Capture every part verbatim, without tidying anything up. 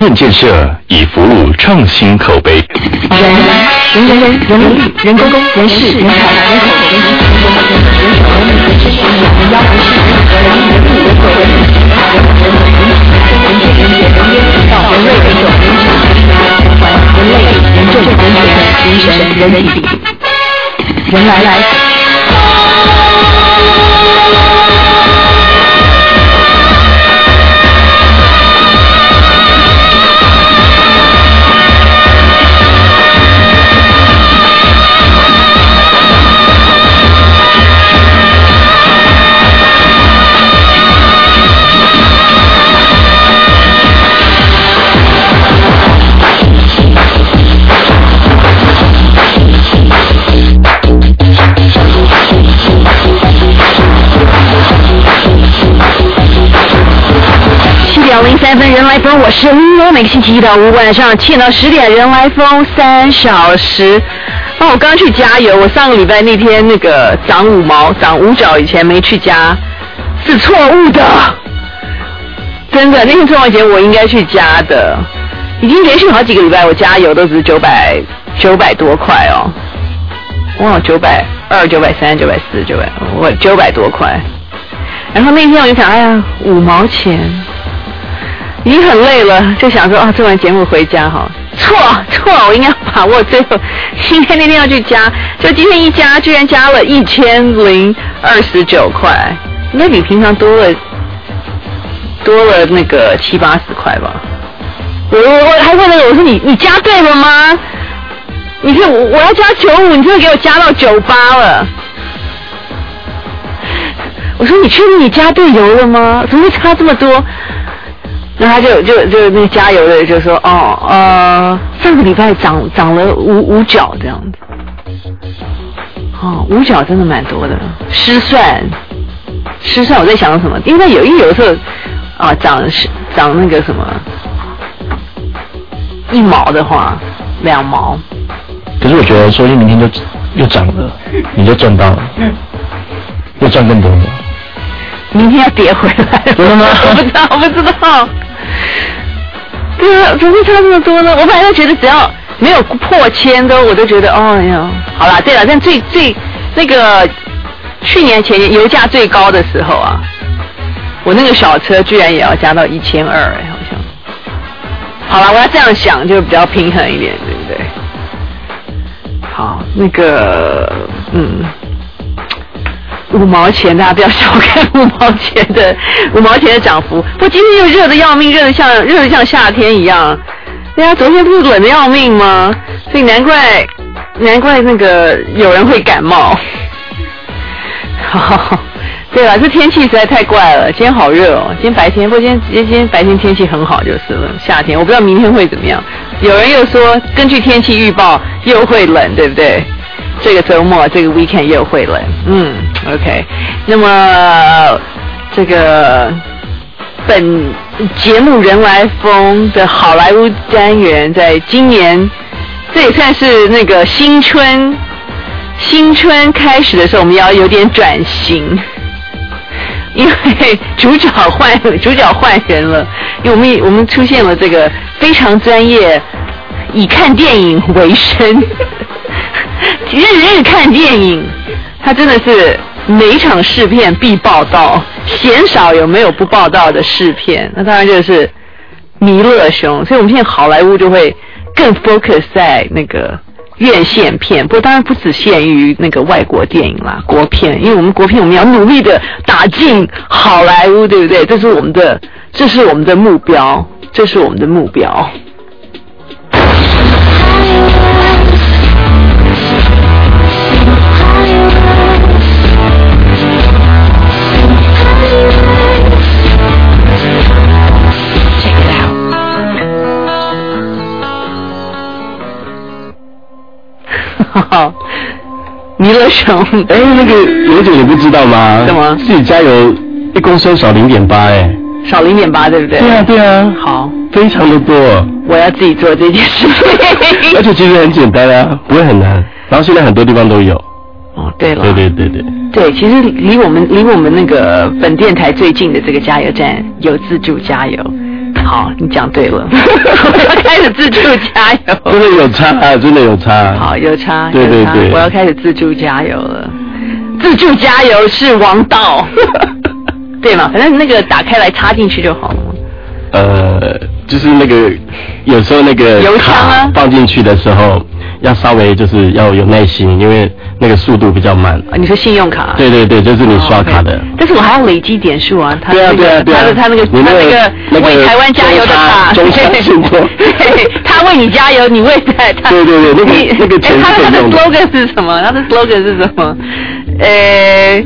院建设以服务创新口碑。 人人人人人力人工人事人才人口人人人手人人人事人妖人事人人人物人口人人人人人人人人烟到人类人种人产人类人政人权人神人体人来来。零三分人来疯，我是我每个星期一到五晚上七点到十点人来疯三小时。哦，我刚去加油，我上个礼拜那天那个长五毛长五角以前没去加，是错误的，真的那天做完节我应该去加的，已经连续好几个礼拜我加油都只是九百九百多块哦，哇九百二九百三九百四九百我九百多块，然后那天我就想哎呀五毛钱。已经很累了，就想说啊，做完节目回家哈，错错，我应该把握最后，今天那天要去加，就今天一加，居然加了一千零二十九块，应该比平常多了多了那个七八十块吧。我我我还问那个，我说你你加对了吗？你看我我要加九五，你就会给我加到九八了。我说你确定你加对油了吗？怎么会差这么多？那他就就就那个加油的就说哦呃上个礼拜涨涨了五五角这样子，哦五角真的蛮多的，失算失算我在想什么？因为有一有时候啊涨涨那个什么一毛的话两毛， 可是我觉得说不定明天就又涨了，你就赚到了，又赚更多了。 明天要跌回来了， 真的吗？ 我不知道，我不知道。对啊，怎么会差这么多呢？我本来就觉得只要没有破千都，我都觉得哦呀，好啦，对了，但最最那个去年前年油价最高的时候啊，我那个小车居然也要加到一千二，哎，好像。好啦，我要这样想就比较平衡一点，对不对？好，那个嗯。五毛钱，大家不要小看五毛钱的五毛钱的涨幅。不过今天又热得要命，热得像热得像夏天一样。对啊，昨天不是冷得要命吗？所以难怪难怪那个有人会感冒。好，对了，这天气实在太怪了。今天好热哦，今天白天，不过今天今天白天天气很好就是了，夏天。我不知道明天会怎么样。有人又说，根据天气预报又会冷，对不对？这个周末，这个 weekend 又会冷，嗯 ，OK。那么这个本节目人来疯的好莱坞单元，在今年这也算是那个新春新春开始的时候，我们要有点转型，因为主角换主角换人了，因为我们我们出现了这个非常专业，以看电影为生。日日看电影，他真的是每一场试片必报道，鲜少有没有不报道的试片。那当然就是弥勒兄，所以我们现在好莱坞就会更 focus 在那个院线片，不过当然不只限于那个外国电影啦，国片，因为我们国片我们要努力的打进好莱坞，对不对？这是我们的，这是我们的目标，这是我们的目标。好，弥勒熊， 哎，那个刘姐你不知道吗？ 什么？ 自己加油一公升少零点八，哎， 少零点八，对不对？ 对啊，对啊。 好， 非常的多。 我要自己做这件事情。 而且其实很简单啊，不会很难。然后现在很多地方都有。 哦，对了。 对对对对。 对，其实离我们离我们那个本电台最近的这个加油站有自助加油。 好，你讲对了，我要开始自助加油。 真的有差啊，真的有差、啊。 好，有差， 对对对， 我要开始自助加油了。自助加油是王道，对嘛？反正那个打开来插进去就好了嘛。 呃，就是那个有时候那个油枪啊放进去的时候，要稍微就是要有耐心，因为那个速度比较慢。 啊，你说信用卡？ 对对对，就是你刷卡的。 哦 okay、但是我还要累积点数啊，他、那个、 对啊对啊对啊， 他的他那个他那个为台湾加油的卡， 中差信托， 他为你加油，你为他。 对对对，那个那个钱是可以用的。 他的 slogan 是什么？他的 slogan 是什么？呃。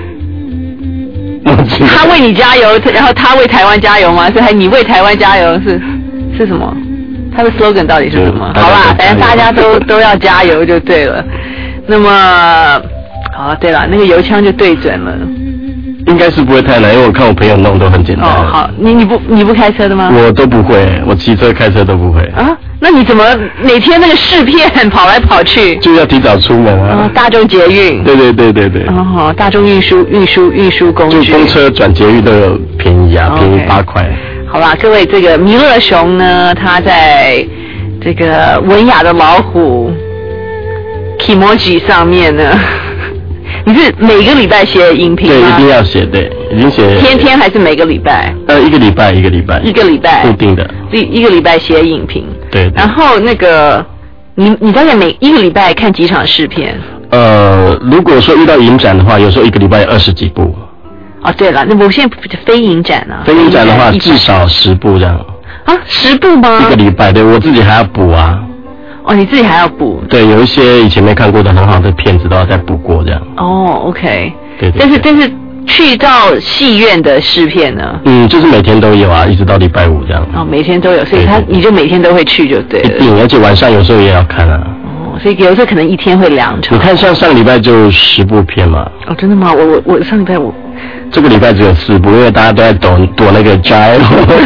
他为你加油，然后他为台湾加油吗？是还你为台湾加油是是什么？他的 slogan 到底是什么？好吧，反正大家都都要加油就对了。那么，好，对了，那个油枪就对准了。 应该是不会太难，因为我看我朋友弄都很简单。 哦，好，你你不你不开车的吗？ 我都不会，我骑车开车都不会。啊？ 那你怎么每天那个试片跑来跑去？ 就要提早出门啊。 哦，大众捷运。 对对对对对。 哦，好，大众运输运输运输工具。 就公车转捷运都有便宜啊， okay. 便宜八块。 好吧，各位，这个弥勒熊呢，他在这个文雅的老虎 Kimoji 上面呢。你是每个礼拜写影评吗？ 对，一定要写，对，已经写。 天天还是每个礼拜？ 呃，一个礼拜，一个礼拜。 一个礼拜。 固定的。 一一个礼拜写影评。 对, 对。 然后那个，你你大概每一个礼拜看几场试片？ 呃，如果说遇到影展的话，有时候一个礼拜有二十几部。 哦，对了，那我现在非影展啊。 非影展的话，至少十部这样。 啊，十部吗？ 一个礼拜，对我自己还要补啊。 哦，你自己还要补？ 对，有一些以前没看过的很好的片子都要再补过这样。 哦 ，OK。 对, 对, 对。 但是但是去到戏院的试片呢？ 嗯，就是每天都有啊，一直到礼拜五这样。 哦，每天都有，所以他你就每天都会去就对了。 一定，而且晚上有时候也要看啊。 哦，所以有时候可能一天会两场。 你看像上礼拜就十部片嘛。 哦，真的吗？我我我上礼拜我。 这个礼拜只有四部，因为大家都在躲躲那个斋。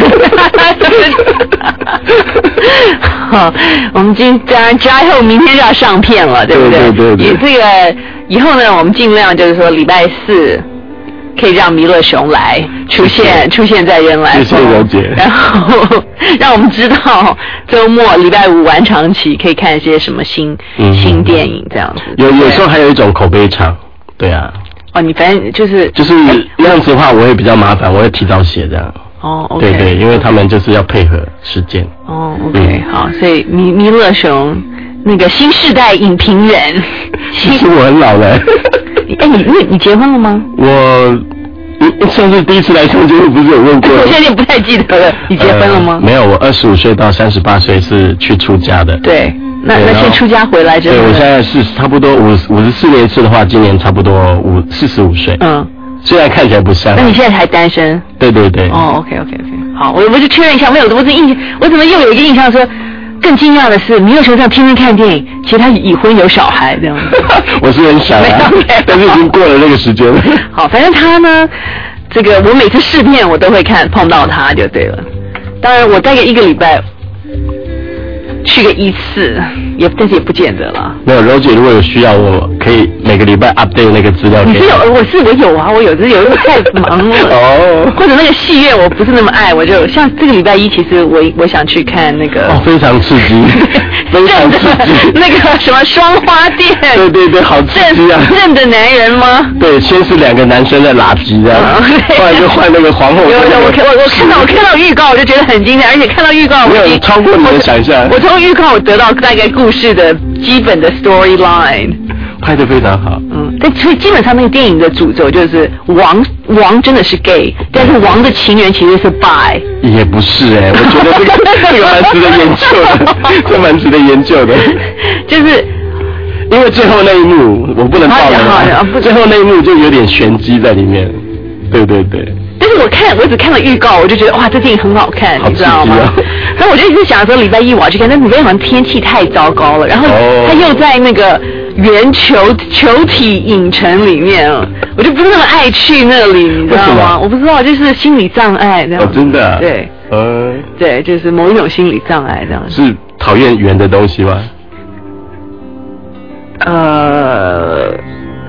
好， 我们今当然斋后明天就要上片了，对不对？ 对对对对。 这个以后呢，我们尽量就是说礼拜四可以让弥勒熊来出现，出现在人来疯。 谢谢柔姐。 然后让我们知道周末礼拜五晚场起可以看一些什么新、嗯、新电影这样子。 有有时候还有一种口碑场，对啊。 哦，你反正就是就是那样子的话，我会比较麻烦，我会提早写这样。 哦 ，OK。 对对，因为他们就是要配合时间。 哦 ，OK，、嗯、好，所以弥弥勒熊那个新世代影评人。 其实我很老了。 哎，你你你结婚了吗？ 我上次第一次来上节目不是有问过？ 我现在也不太记得了。你结婚了吗？ 呃、没有，我二十五岁到三十八岁是去出家的。 对。那那先出家回来之后， 对，我现在是差不多五五十四年次的话，今年差不多五四十五岁。嗯，虽然看起来不像。 那你现在还单身？ 对对对。 哦 ，OK OK OK， 好，我我就确认一下，没有，我是印象，我怎么又有一个印象说，更惊讶的是，弥勒熊这样天天看电影，其实他已婚有小孩这样子。 我是很想啊，但是已经过了那个时间了。 好，反正他呢，这个我每次试片我都会看，碰到他就对了。当然，我大概一个礼拜。去个一次，也但是也不见得了。 没有，柔姐如果有需要，我可以每个礼拜 update 那个资料。 你是有，我是我有啊，我有，只是有时候太忙了。哦。或者那个戏院我不是那么爱，我就像这个礼拜一，其实我我想去看那个。 哦，非常刺激，非常刺激。 那个什么双花店。 对对对，好刺激啊！ 认的男人吗？ 对，先是两个男生在拉鸡这样，后来就换那个皇后。 有有，我看我我看到我看到预告，我就觉得很精彩，而且看到预告， 没有超过你的想象。 我从预告我得到大概故事的基本的 storyline， 拍得非常好。 嗯，但所以基本上那个电影的主轴就是王王真的是 gay， 但是王的情人其实是 bi。 也不是哎、欸，我觉得这个这个蛮值得研究的，这蛮值得研究的。 就是因为最后那一幕我不能爆了，最后那一幕就有点玄机在里面。对对对。 但是我看我只看了预告，我就觉得哇，这电影很好看， 好你知道吗？然后我就一直想说礼拜一我要去看，但是礼拜一好像天气太糟糕了，然后他又在那个圆球球体影城里面，我就不是那么爱去那里，你知道吗？我不知道，就是心理障碍这样。 哦，真的、啊？ 对， 呃， 对，就是某一种心理障碍这样。 是讨厌圆的东西吗？ 呃。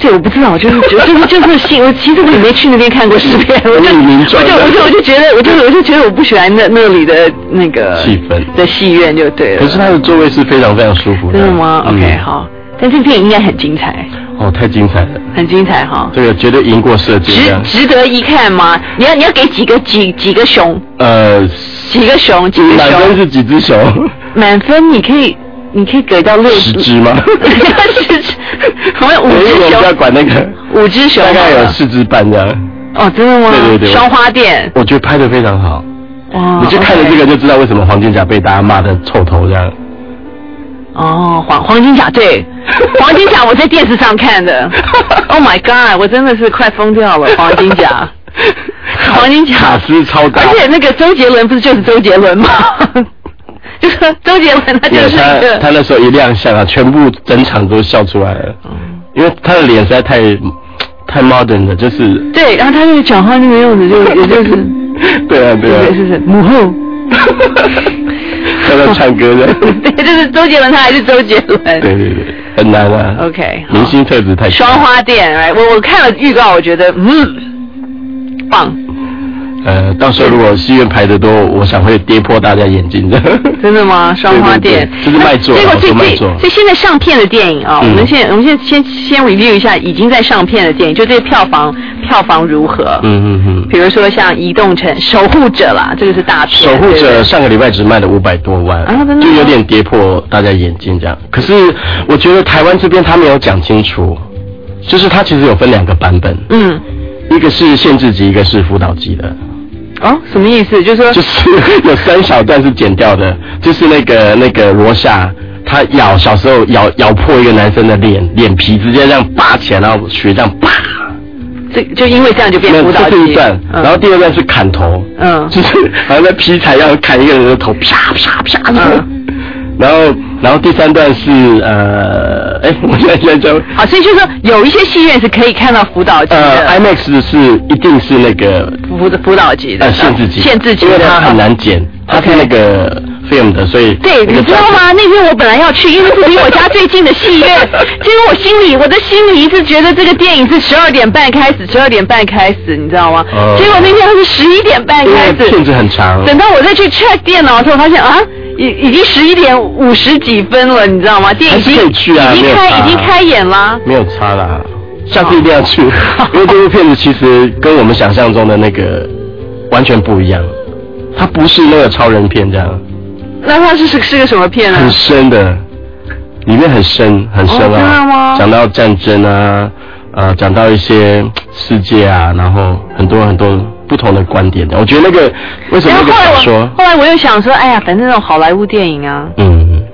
对，我不知道，我就是觉得就是就是戏，我其实我也没去那边看过试片，我就我就我就我就觉得，我就我就觉得我不喜欢那那里的那个气氛的戏院就对了。 可是它的座位是非常非常舒服的。 真的吗、嗯、？OK， 好。但这片应该很精彩。 哦，太精彩了。 很精彩哈。 这个绝对赢过射箭。 值值得一看吗？你要你要给几个几几个熊？ 呃， 几个熊？几个熊？ 满分是几只熊？ 满分你可以。你可以给到六十只吗？ 十只，我们五只熊。我们不要管那个。 五只熊。 大概有四只半这样。 哦，真的吗？ 对对对。 双花店。 我觉得拍得非常好。 哇。 你就看了这个就知道为什么黄金甲被大家骂得臭头这样。 哦，黄黄金甲对，黄金甲我在电视上看的。Oh my god！ 我真的是快疯掉了，黄金甲。黄金甲。 卡斯超大。 而且那个周杰伦不是就是周杰伦吗？就是周杰伦，他就是一个他, 他那时候一亮相啊，全部整场都笑出来了，嗯、因为他的脸实在太太 modern 了，就是对，然后他那个讲话那个样子就也就是对啊对啊， 是是母后， 他在唱歌的， 对，就是周杰伦，他还是周杰伦， 对对对，很难啊 ，OK， 明星特质太强。 双花店，哎，我我看了预告，我觉得嗯棒。 呃，到时候如果戏院排得多，我想会跌破大家眼镜的。 真的吗？双花店， 这是卖座， 结果这这这现在上片的电影啊，嗯、我们现我们现先先 review 一下已经在上片的电影，就这些票房票房如何？ 嗯嗯嗯。 比如说像《移动城》《守护者》啦，这个是大片。 守护者上个礼拜只卖了五百多万， 啊，真的就有点跌破大家眼镜这样。可是我觉得台湾这边他没有讲清楚，就是它其实有分两个版本， 嗯， 一个是限制级，一个是辅导级的。 哦，什么意思？就是说， 就是有三小段是剪掉的，就是那个那个罗夏，他咬小时候咬咬破一个男生的脸脸皮，直接这样拔起来，然后血这样啪。 这就因为这样就变辅导级。 这是一段，嗯、然后第二段是砍头， 嗯， 就是好像在劈柴一样砍一个人的头，啪啪啪。嗯然后，然后第三段是呃，哎，我现在现在就好，所以就是说有一些戏院是可以看到辅导级的。 呃 ，IMAX 是一定是那个辅辅导级的， 呃，限制级， 限制级的， 因为它很难剪，它是那个 film 的，所以对，你知道吗？那天我本来要去，因为是离我家最近的戏院，结果我心里我的心里一直觉得这个电影是十二点半开始，十二点半开始，你知道吗？ 哦、 结果那天是十一点半开始， 片子很长。 等到我再去 check 电脑的时候，发现啊。已已经十一点五十几分了，你知道吗？电影已经、 啊、 已经开已经开演啦， 没有差啦，下次一定要去，因为这部片子其实跟我们想象中的那个完全不一样，它不是那个超人片这样。 那它是是是个什么片呢？ 很深的，里面很深很深啊， 哦、真的吗？ 讲到战争啊，呃，讲到一些世界啊，然后很多很多。不同的观点的，我觉得那个为什么那个小说？ 后来我又想说，哎呀，反正那种好莱坞电影啊， 嗯，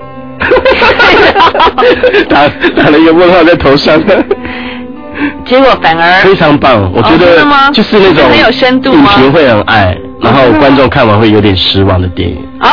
打打了一个问号在头上， 结果反而非常棒，我觉得就是那种很有深度， 影评会很爱，然后观众看完会有点失望的电影。啊，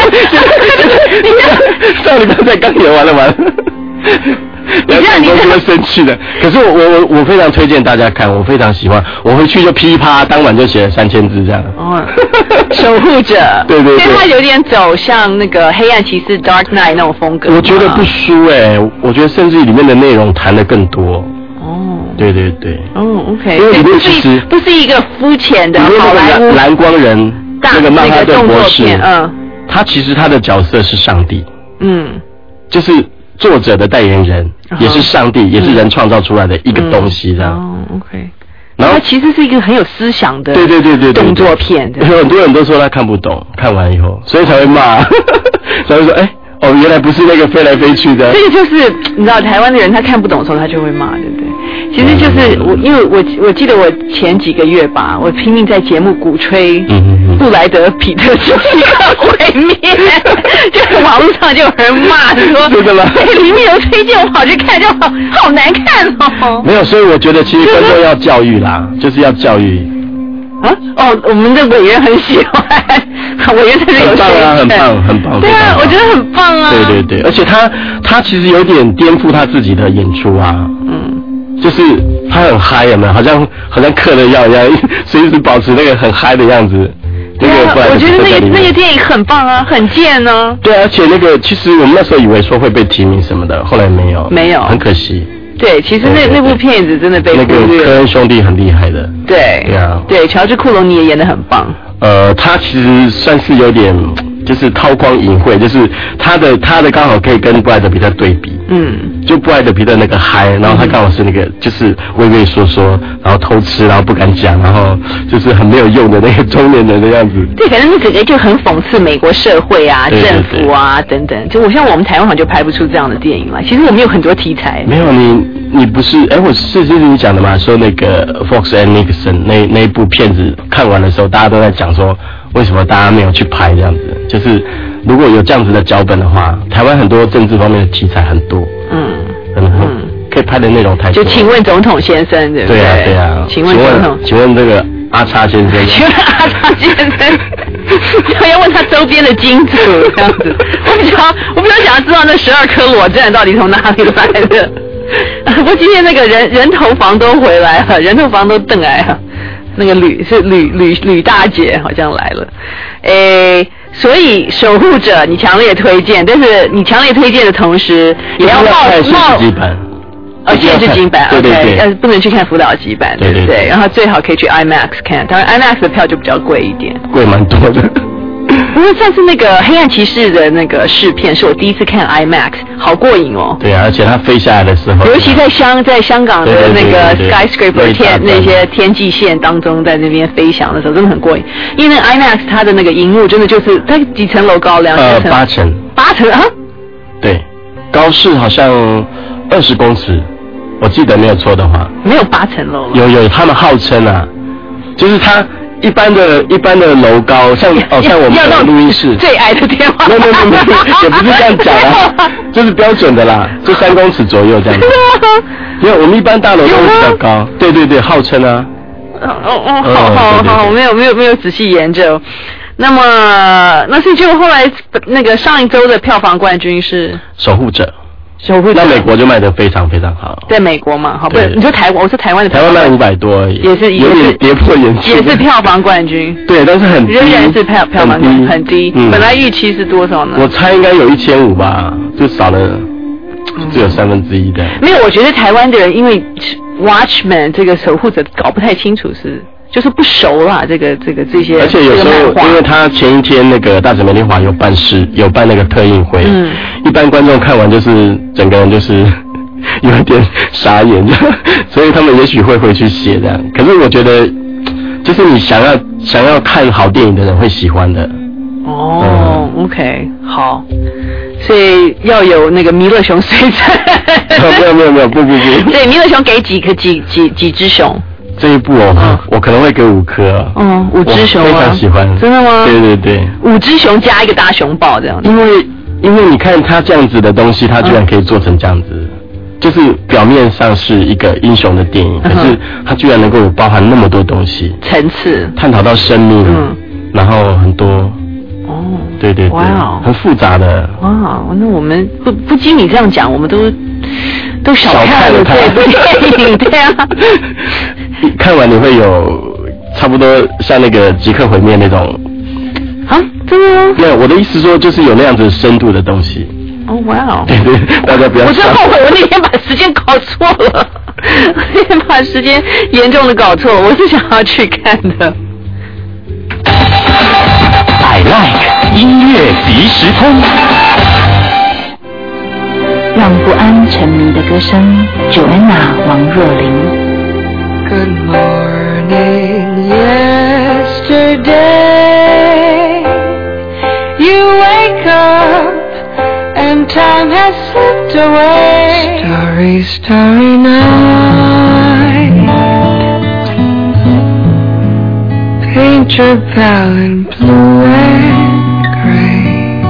上礼拜才刚演完了完。你这样你会生气的，可是我我我我非常推荐大家看，我非常喜欢，我回去就噼啪，当晚就写了三千字这样。 哦，守护者， 对对对， 因为他有点走向那个黑暗骑士 Dark Knight 那种风格。 我觉得不输哎、欸，我觉得甚至里面的内容谈得更多。 哦， 对对对。 哦 ，OK， 因为里面其实不是一个肤浅的好莱坞蓝光人那个曼哈顿博士， 嗯， 他其实他的角色是上帝， 嗯， 就是。作者的代言人、uh-huh. 也是上帝，也是人创造出来的一个东西，这样。 哦、嗯 oh, ，OK。然后它其实是一个很有思想的， 对对对对动作片。 有很多人都说他看不懂，看完以后，所以才会骂，才会说，哎、欸，哦，原来不是那个飞来飞去的。 这个就是你知道，台湾的人他看不懂的时候，他就会骂，对不对？其实就是我，因为我我记得我前几个月吧，我拼命在节目鼓吹布莱德彼特是一个毁灭，就是网络上就有人骂说， 真的吗？ 哎，里面有推荐我跑去看，就好好难看哦。 没有，所以我觉得其实观众要教育啦，就是要教育。 啊哦，我们的委员很喜欢，委员真的有很棒啊，很棒，很棒。 对啊，我觉得很棒啊。 对对对，而且他他其实有点颠覆他自己的演出啊。嗯。就是他很嗨，有没有？好像好像嗑了药一样，随时保持那个很嗨的样子。那个对啊，我觉得那个那个电影很棒啊，很贱呢。 对啊，而且那个其实我们那时候以为说会被提名什么的，后来没有， 没有， 很可惜。 对，其实那那部片子真的被忽略。 那个科恩兄弟很厉害的。 对。对啊。对，乔治·库隆尼也演得很棒。 呃，他其实算是有点。就是韬光隐晦，就是他的他的刚好可以跟布莱德皮特对比，嗯，就布莱德皮特那个嗨，然后他刚好是那个就是畏畏缩缩，然后偷吃，然后不敢讲，然后就是很没有用的那个中年人的样子。 对，反正那整个就很讽刺美国社会啊、 对对对政府啊等等。就我像我们台湾好像就拍不出这样的电影来。其实我们有很多题材。 没有你你不是哎，我是就是你讲的嘛，说那个 Fox and Nixon 那那一部片子看完的时候，大家都在讲说。为什么大家没有去拍这样子？就是如果有这样子的脚本的话，台湾很多政治方面的题材很多，嗯，很很、嗯、可以拍的内容太多。 就请问总统先生，对不对？ 对啊，对啊。 请问总统， 请问这个阿叉先生， 请问阿叉先生，我要问他周边的金主这样子。我比较我比较想要知道那十二颗裸证到底从哪里来的。不过今天那个人人头房都回来了，人头房都瞪来了。那个吕是吕吕吕大姐好像来了，诶，所以守护者你强烈推荐，但是你强烈推荐的同时也要冒冒哦，限制金版 ，OK， 呃，不能去看辅导级版，对不对？然后最好可以去 IMAX 看，当然 IMAX 的票就比较贵一点， 贵蛮多的。 不过上次那个黑暗骑士的那个试片是我第一次看 IMAX， 好过瘾哦。 对啊，而且它飞下来的时候， 尤其在香在香港的那个 skyscraper 天那些天际线当中，在那边飞翔的时候，真的很过瘾。因为那个 IMAX 它的那个荧幕真的就是它几层楼高，两层？ 呃，八层。 八层啊？ 对，高是好像二十公尺，我记得没有错的话。 没有八层楼。 有有，他们号称啊，就是它。一般的一般的楼高，像哦像我们的录音室最矮的天花板， 没有没有没有，也不是这样讲啊，就是标准的啦，就三公尺左右这样子。因为我们一般大楼都会比较高，对对对，号称啊。 哦哦哦，好好好，我没有没有没有仔细研究。那么那所以就后来那个上一周的票房冠军是守护者。 守护者， 那美国就卖得非常非常好。 在美国嘛，好不是？你说台湾，我说台湾的票房，台湾卖五百多而已， 也是有点跌破眼镜， 也是票房冠军。 对，但是很低， 仍然是票票房很低，很低。嗯，本来预期是多少呢？ 我猜应该有一千五吧，就少了，只有三分之一的。 没有，我觉得台湾的人因为 Watchman 这个守护者搞不太清楚是。就是不熟啦，这个这个这些， 而且有时候，因为他前一天那个大紫玫瑰花有办事，有办那个特映会，嗯，一般观众看完就是整个人就是有一点傻眼，所以他们也许会回去写这样。可是我觉得，就是你想要想要看好电影的人会喜欢的。 哦、嗯、，OK， 好，所以要有那个弥勒熊随在。 没有没有没有，不不不。 对，弥勒熊给几颗几几几只熊？ 这一部哦，嗯、我可能会给五颗。 嗯，五只熊、啊， 非常喜欢。 真的吗？ 对对对， 五只熊加一个大熊抱这样子。 因为因为你看它这样子的东西，它居然可以做成这样子，嗯、就是表面上是一个英雄的电影，嗯、可是它居然能够有包含那么多东西， 层次， 探讨到生命，嗯、然后很多。 哦， 对对对，哇，很复杂的。 哇，那我们不不经你这样讲，我们都都少看了这部电影，对啊。 看完你会有差不多像那个即刻毁灭那种啊？真的吗？ 没有，我的意思说就是有那样子深度的东西。 哦，哇哦！ 对对，大家不要。 我真后悔，我那天把时间搞错了，那天把时间严重的搞错了。我是想要去看的。 I like 音乐即时通， 让不安沉迷的歌声 Joanna 王若琳。 Good morning, yesterday. You wake up and time has slipped away. Starry, starry night. Paint your palette blue and gray.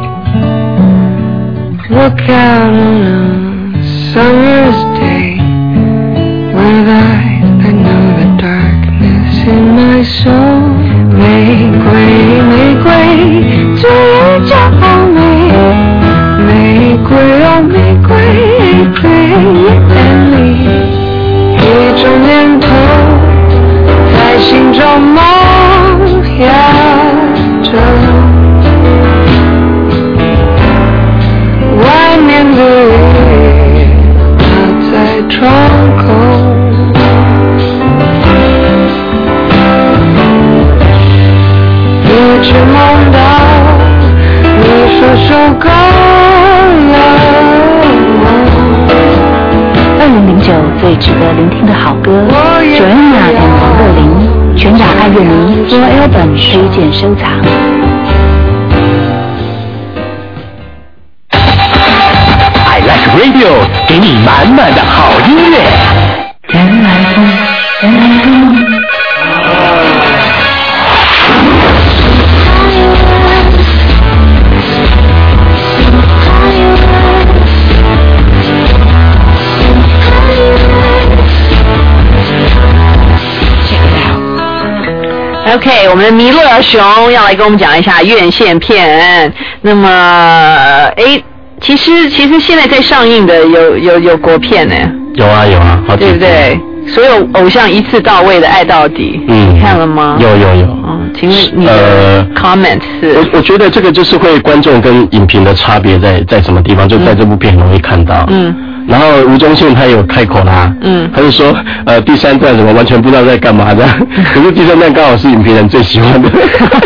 Look out on a summer's day with eyes I know the darkness in my soul. 玫瑰，玫瑰，最骄傲美。玫瑰哦，玫瑰，最艳丽。一种念头在心中萌芽着。外面的雨它在却梦到你说受够了。 二零零九最值得聆听的好歌 ，Joanna and 王若琳，全打爱乐迷 Four Album 推荐收藏。 I Like Radio 给你满满的好音乐。 人来疯，人来疯。 OK， 我们的弥勒熊要来跟我们讲一下院线片。那么，哎，其实其实现在在上映的有有有国片呢。 有啊有啊，好几对不对？所有偶像一次到位的爱到底，嗯，看了吗？ 有有有。 嗯，请问你的 comment 是？ 呃、我我觉得这个就是会观众跟影评的差别在在什么地方，就在这部片很容易看到。嗯。然后吴宗宪他有开口啦，嗯，他就说，呃，第三段什么完全不知道在干嘛这样，可是第三段刚好是影评人最喜欢的。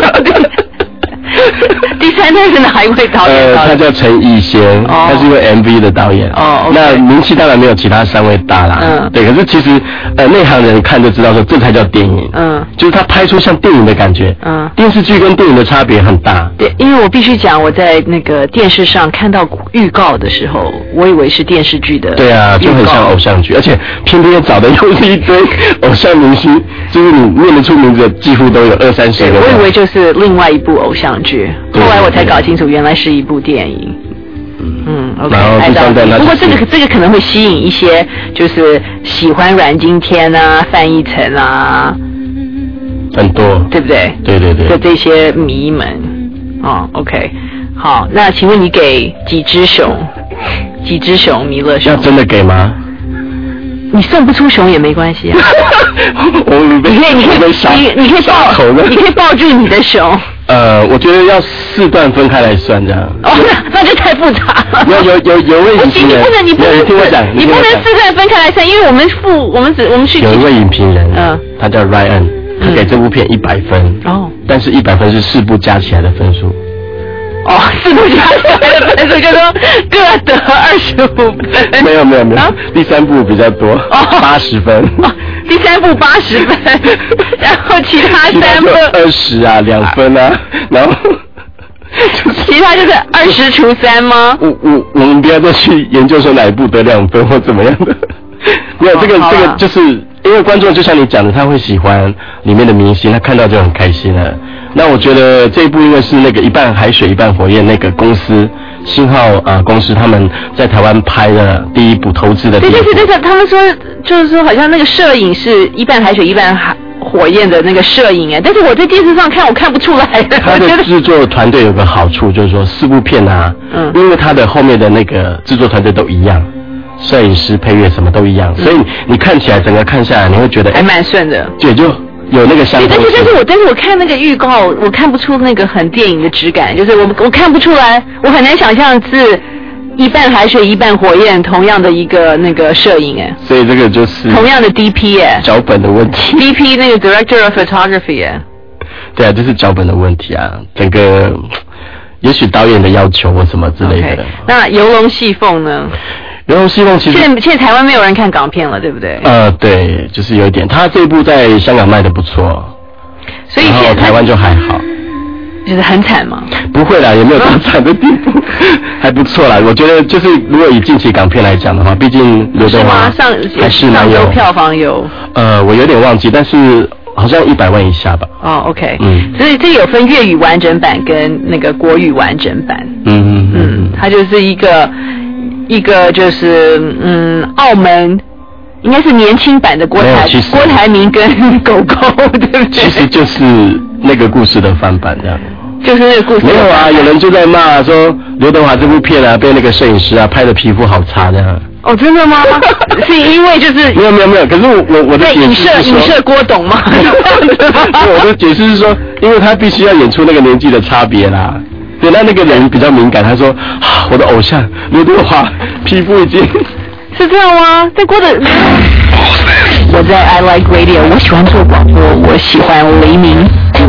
第三段是哪一位导演？ 呃，他叫陈逸仙，哦、他是一位 M V 的导演。哦， okay、那名气当然没有其他三位大啦。嗯，对，可是其实呃内行人看就知道说这才叫电影。嗯，就是他拍出像电影的感觉。嗯，电视剧跟电影的差别很大。 对，因为我必须讲，我在那个电视上看到预告的时候，我以为是电视剧的。 对啊，就很像偶像剧，而且偏偏找的又是一堆偶像明星，就是你念得出名字的几乎都有二三十个。 我以为就是另外一部偶像剧。后来我才搞清楚，原来是一部电影。嗯 ，OK， 然后第三段， 不过这个这个可能会吸引一些就是喜欢阮经天啊、范逸臣啊， 很多， 对不对？ 对对对， 的这些迷们。哦 ，OK， 好，那请问你给几只熊？几只熊？弥勒熊？ 要真的给吗？ 你送不出熊也没关系啊。 我你可以， 你可以，你你可以抱，你可以抱住你的熊。 呃，我觉得要四段分开来算这样。 哦，那那就太复杂了。 有有有有位影评人， 你不能你不能听我讲， 你不能四段分开来算，因为我们付我们只我们去。 有一位影评人，嗯，他叫 Ryan， 他给这部片一百分。哦。但是一百分是四部加起来的分数。 哦，四部加起来的分数就说各得二十五分。 没有没有没有，啊、第三部比较多，八十、哦、分。 哦，第三部八十分，然后其他三部二十啊，两分啊，然后、 就是、其他就是二十除三吗？ 我我我们不要再去研究说哪一部得两分或怎么样的，没有、哦、这个这个就是因为观众就像你讲的，他会喜欢里面的明星，他看到就很开心了。那我觉得这一部因为是那个一半海水一半火焰那个公司星浩啊、呃、公司他们在台湾拍的第一部投资的第一部。 对对对对，他们说就是说好像那个摄影是一半海水一半海火焰的那个摄影哎，但是我在电视上看我看不出来。 他的制作团队有个好处就是说四部片啊，嗯，因为他的后面的那个制作团队都一样。摄影师、配乐什么都一样，嗯、所以你看起来整个看下来，你会觉得还蛮顺的， 对，就有那个相同性。 但是但是我但是我看那个预告，我看不出那个很电影的质感，就是我我看不出来，我很难想象是一半海水一半火焰同样的一个那个摄影哎。 所以这个就是同样的 D P 哎， 脚本的问题。 D P 那个 Director of Photography 哎。 对啊，就是脚本的问题啊，整个也许导演的要求或什么之类的。Okay, 那游龙戏凤呢？ 游龙戏凤其实现在现在台湾没有人看港片了，对不对？ 呃，对，就是有一点，他这一部在香港卖的不错， 所以现在台湾就还好。 就是很惨吗？ 不会啦，也没有到惨的地步，还不错啦。我觉得就是如果以近期港片来讲的话，毕竟刘德华上还是蛮有上周票房有。 呃，我有点忘记，但是好像一百万以下吧。 哦 ，OK， 嗯，所以这有分粤语完整版跟那个国语完整版。嗯嗯嗯，它就是一个一个就是嗯澳门。应该是年轻版的郭台郭台铭跟狗狗，对不对？ 其实就是那个故事的翻版这样。 就是那个故事。 没有啊，有人就在骂说刘德华这部片啊，被那个摄影师啊拍的皮肤好差这样。 哦，真的吗？是因为就是没有没有没有，可是我我我的解释是说， 影射郭董吗？ 我的解释是说，因为他必须要演出那个年纪的差别啦。对，那那个人比较敏感，他说啊，我的偶像刘德华皮肤已经。 是这样吗？在郭的，我在 I Like Radio， 我喜欢做广播，我喜欢黎明。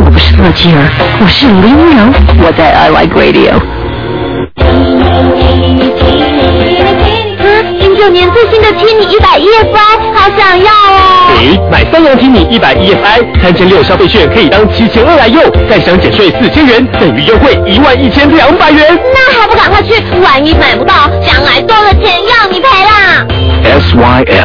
我不是洛基儿，我是林柔，我在 I Like Radio。 零九年最新的听你一百 E F I， 好想要哦！ 诶，买三洋听你一百 E F I， 三千六消费券可以当七千二来用，再享减税四千元，等于优惠一万一千两百元。 那还不赶快去？万一买不到，将来多了钱要你赔啦 S Y F。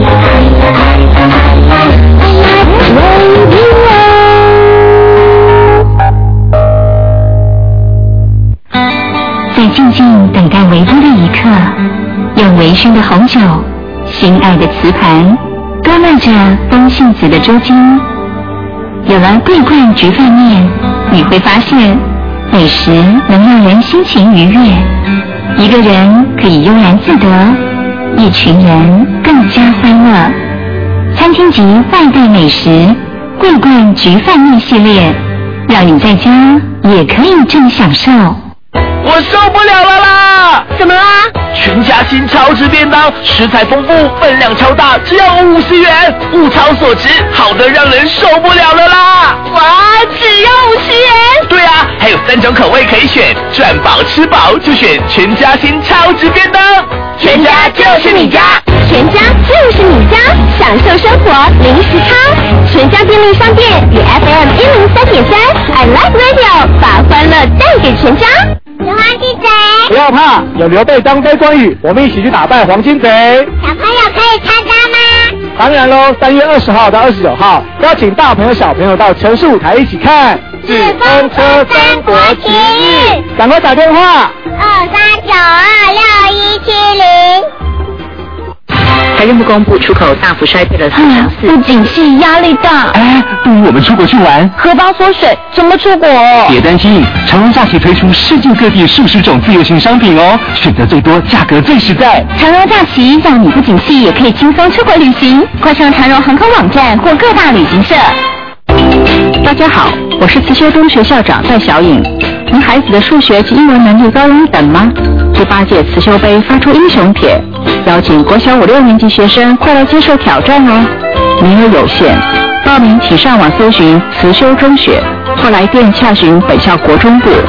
在静静等待微风的一刻，用微醺的红酒，心爱的瓷盘，多卖着风信子的周巾。有了桂冠菊饭面，你会发现美食能让人心情愉悦，一个人可以悠然自得，一群人更加欢乐。餐厅级外带美食桂冠菊饭面系列，让你在家也可以这么享受。 我受不了了啦！ 怎么啦？ 全家新超值便当，食材丰富，分量超大，只要五十元，物超所值，好的让人受不了了啦！ 哇，只要五十元？ 对啊，还有三种口味可以选，赚饱吃饱就选全家新超值便当， 全家就是你家，全家就是你家，享受生活零时差。全家便利商店与 F M 一零三点三 I Like Radio 把欢乐带给全家。喜欢鸡贼， 不要怕，有刘备、张飞、关羽，我们一起去打败黄金贼。 小朋友可以参加吗？ 当然喽，三月二十号到二十九号，邀请大朋友小朋友到城市舞台一起看纸风车三国奇遇， 赶快打电话二三九二六一七零。 台政部公布出口大幅衰退了四成四， 不景气压力大， 哎，不如我们出国去玩， 荷包缩水，怎么出国？ 别担心，长荣假期推出世界各地数十种自由行商品哦，选择最多，价格最实在。 长荣假期让你不景气也可以轻松出国旅行，快上长荣航空网站或各大旅行社。大家好，我是慈修中学校长戴小颖。您孩子的数学及英文能力高于一等吗？第八届慈修杯发出英雄帖，邀请国小五六年级学生快来接受挑战哦。名额有限，报名请上网搜寻慈修中学，或来电洽询本校国中部。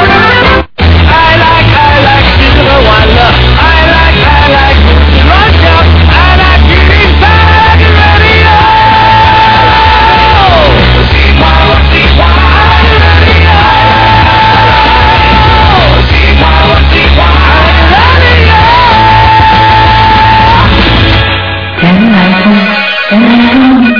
I like I like 吃喝玩乐 I like I like 乱想 I like 云彩 Radio 我喜欢我喜欢 Radio 我喜欢我喜欢 Radio 人来疯人来疯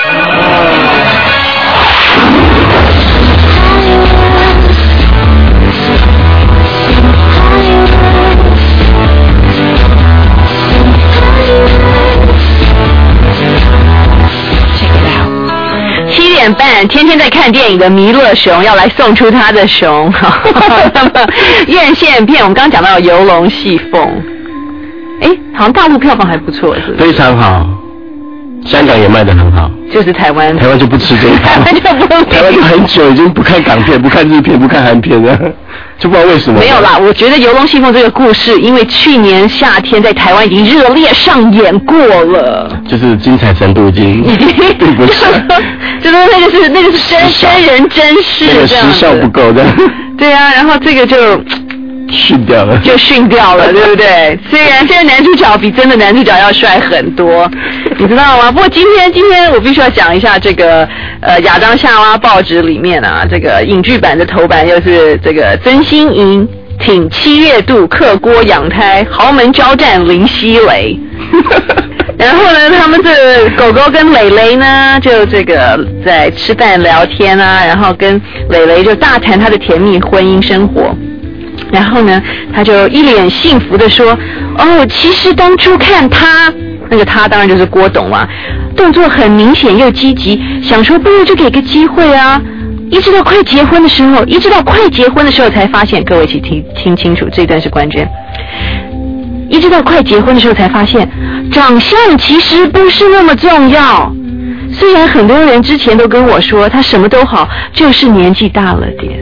七点半，天天在看电影的弥勒熊要来送出他的熊。那么院线片，我们刚刚讲到《游龙戏凤》，哎，好像大陆票房还不错，是不是？ 非常好，香港也卖得很好。 就是台湾， 台湾就不吃这一套， 台湾就不台湾就很久已经不看港片、不看日片、不看韩片了，就不知道为什么。 没有啦，我觉得《游龙戏凤》这个故事，因为去年夏天在台湾已经热烈上演过了， 就是精彩程度已经并不是， 就是那个是那个是真真人真事， 那个时效不够的。 对啊，然后这个就训掉了， 就训掉了，对不对？虽然现在男主角比真的男主角要帅很多，你知道吗？不过今天今天我必须要讲一下这个呃亚当夏娃报纸里面啊，这个影剧版的头版又是这个曾心莹挺七月度克锅养胎，豪门交战林熙蕾。然后呢，他们这狗狗跟蕾蕾呢，就这个在吃饭聊天啊，然后跟蕾蕾就大谈她的甜蜜婚姻生活。然后呢，他就一脸幸福地说：“哦，其实当初看他，那个他当然就是郭董嘛，动作很明显又积极，想说不如就给个机会啊。一直到快结婚的时候，一直到快结婚的时候才发现，各位请听听清楚，这段是关键。一直到快结婚的时候才发现，长相其实不是那么重要。虽然很多人之前都跟我说他什么都好，就是年纪大了点。”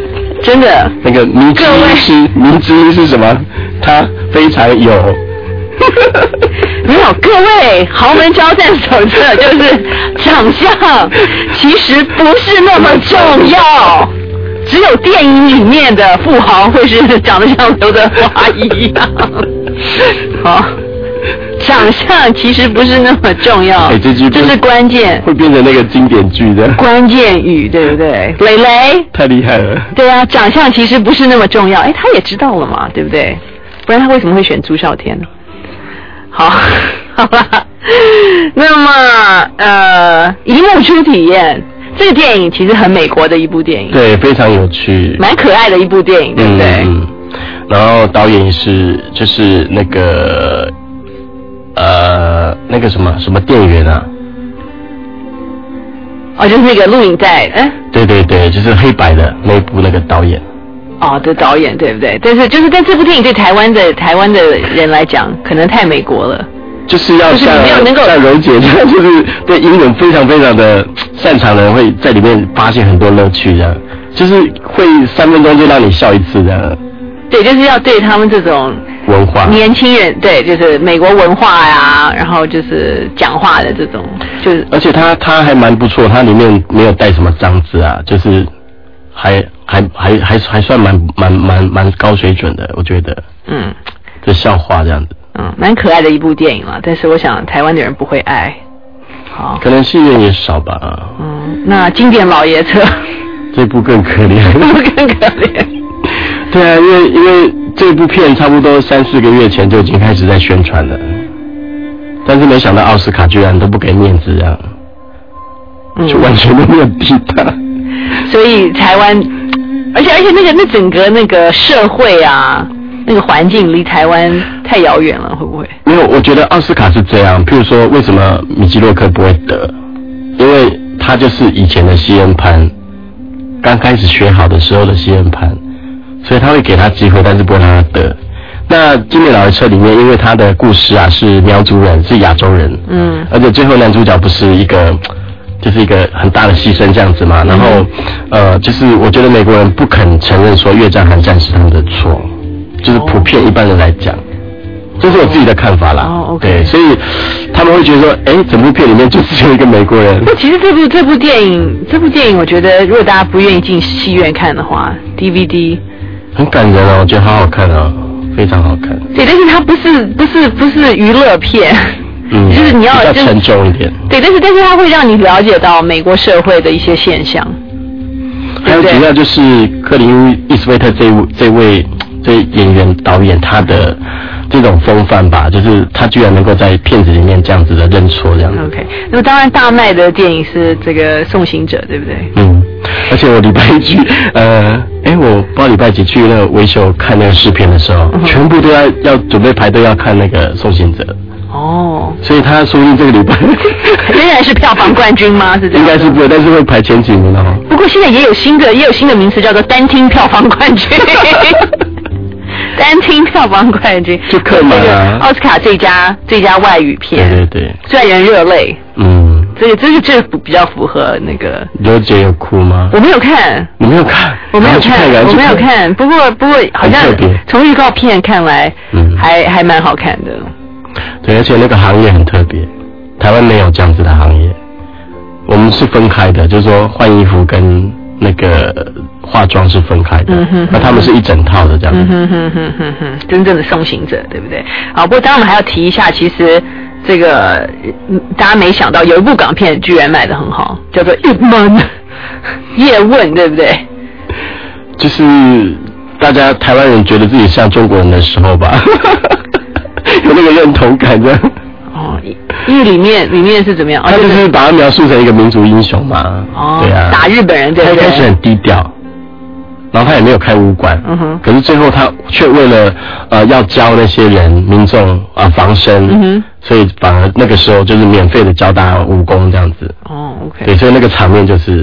真的， 那个迷之音是迷之音是什么？他非常有没有，各位豪门交战手册就是长相其实不是那么重要，只有电影里面的富豪会是长得像刘德华一样。好，长相其实不是那么重要， 哎，这句这是关键， 会变成那个经典剧的关键语，对不对？蕾蕾太厉害了。 对啊，长相其实不是那么重要，哎，他也知道了嘛，对不对？不然他为什么会选朱孝天呢？好，好吧。那么呃，荧幕初体验这个电影其实很美国的一部电影， 对，非常有趣， 蛮可爱的一部电影，对不对？ 嗯。然后导演是就是那个呃那个什么什么店员啊。 哦，就是那个录影带，哎。 对对对，就是黑白的那一部那个导演。 哦，的导演对不对？但是就是但这部电影对台湾的台湾的人来讲，可能太美国了。 就是要像像柔姐这样，就是对英文非常非常的擅长的人，会在里面发现很多乐趣，这样就是会三分钟就让你笑一次这样。 对，就是要对他们这种文化年轻人，对，就是美国文化呀，然后就是讲话的这种，就是而且他他还蛮不错，他里面没有带什么脏字啊，就是还还还还还算蛮蛮蛮蛮高水准的，我觉得。嗯，这笑话这样子。 嗯，蛮可爱的一部电影了，但是我想台湾的人不会爱。好， 可能戏院也少吧。 嗯，那经典老爷车。 这部更可怜。 这部更可怜。 对啊，因为因为这部片差不多三四个月前就已经开始在宣传了，但是没想到奥斯卡居然都不给面子，这样，嗯、就完全都没有提他。 所以台湾，而且而且那个那整个那个社会啊。那个环境离台湾太遥远了，会不会？ 没有，我觉得奥斯卡是这样。譬如说，为什么米基洛克不会得？因为他就是以前的西恩潘，刚开始学好的时候的西恩潘，所以他会给他机会，但是不会让他得。那《经典老爷车》里面，因为他的故事啊是苗族人，是亚洲人，嗯，而且最后男主角不是一个。就是一个很大的牺牲这样子嘛。然后，呃，就是我觉得美国人不肯承认说越战韩战是他们的错。就是普遍一般人来讲，这是我自己的看法啦。哦 ，OK。对，所以他们会觉得说，哎，整部片里面就只有一个美国人。 那其实这部这部电影，这部电影，我觉得如果大家不愿意进戏院看的话 ，D V D 很感人哦，我觉得好好看哦，非常好看。 对，但是它不是不是不是娱乐片，嗯，就是你要比较沉重一点。 对，但是但是它会让你了解到美国社会的一些现象。 还有主要就是克林伊斯威特这这位。这演员导演他的这种风范吧，就是他居然能够在片子里面这样子的认错这样子。 OK， 那么当然大卖的电影是这个《送行者》，对不对？ 嗯，而且我礼拜一去，呃，哎，我不知道礼拜几去那个维修看那个试片的时候，嗯、全部都要要准备排队要看那个《送行者》。哦，所以他说不定这个礼拜仍然是票房冠军吗？是这样？ 应该是不会，但是会排前几名哦。 不过现在也有新的，也有新的名词叫做单厅票房冠军。单厅票房冠军就克满啊！ 奥斯卡最佳最佳外语片， 对对对， 虽然人热泪，嗯，这个这是这比较符合那个。 刘姐有哭吗？ 我没有看， 你没有看？ 我没有看，我没有看。不过不过好像从预告片看来，嗯，还还蛮好看的。 对，而且那个行业很特别，台湾没有这样子的行业，我们是分开的，就是说换衣服跟。那个化妆是分开的，嗯、哼哼那他们是一整套的这样子。嗯、哼哼哼哼哼真正的送行者，对不对？好，不过当然我们还要提一下，其实这个大家没想到有一部港片居然卖得很好，叫做《叶问》，叶问，对不对？ 就是大家台湾人觉得自己像中国人的时候吧，有那个认同感这样。 哦，因为里面里面是怎么样？ 他就是把他描述成一个民族英雄嘛。哦，对啊， 打日本人对不对？ 他一开始很低调，然后他也没有开武馆。嗯哼。可是最后他却为了呃要教那些人民众啊、呃、防身，嗯哼，所以反而那个时候就是免费的教大家武功这样子。哦 ，OK。对，所以那个场面就是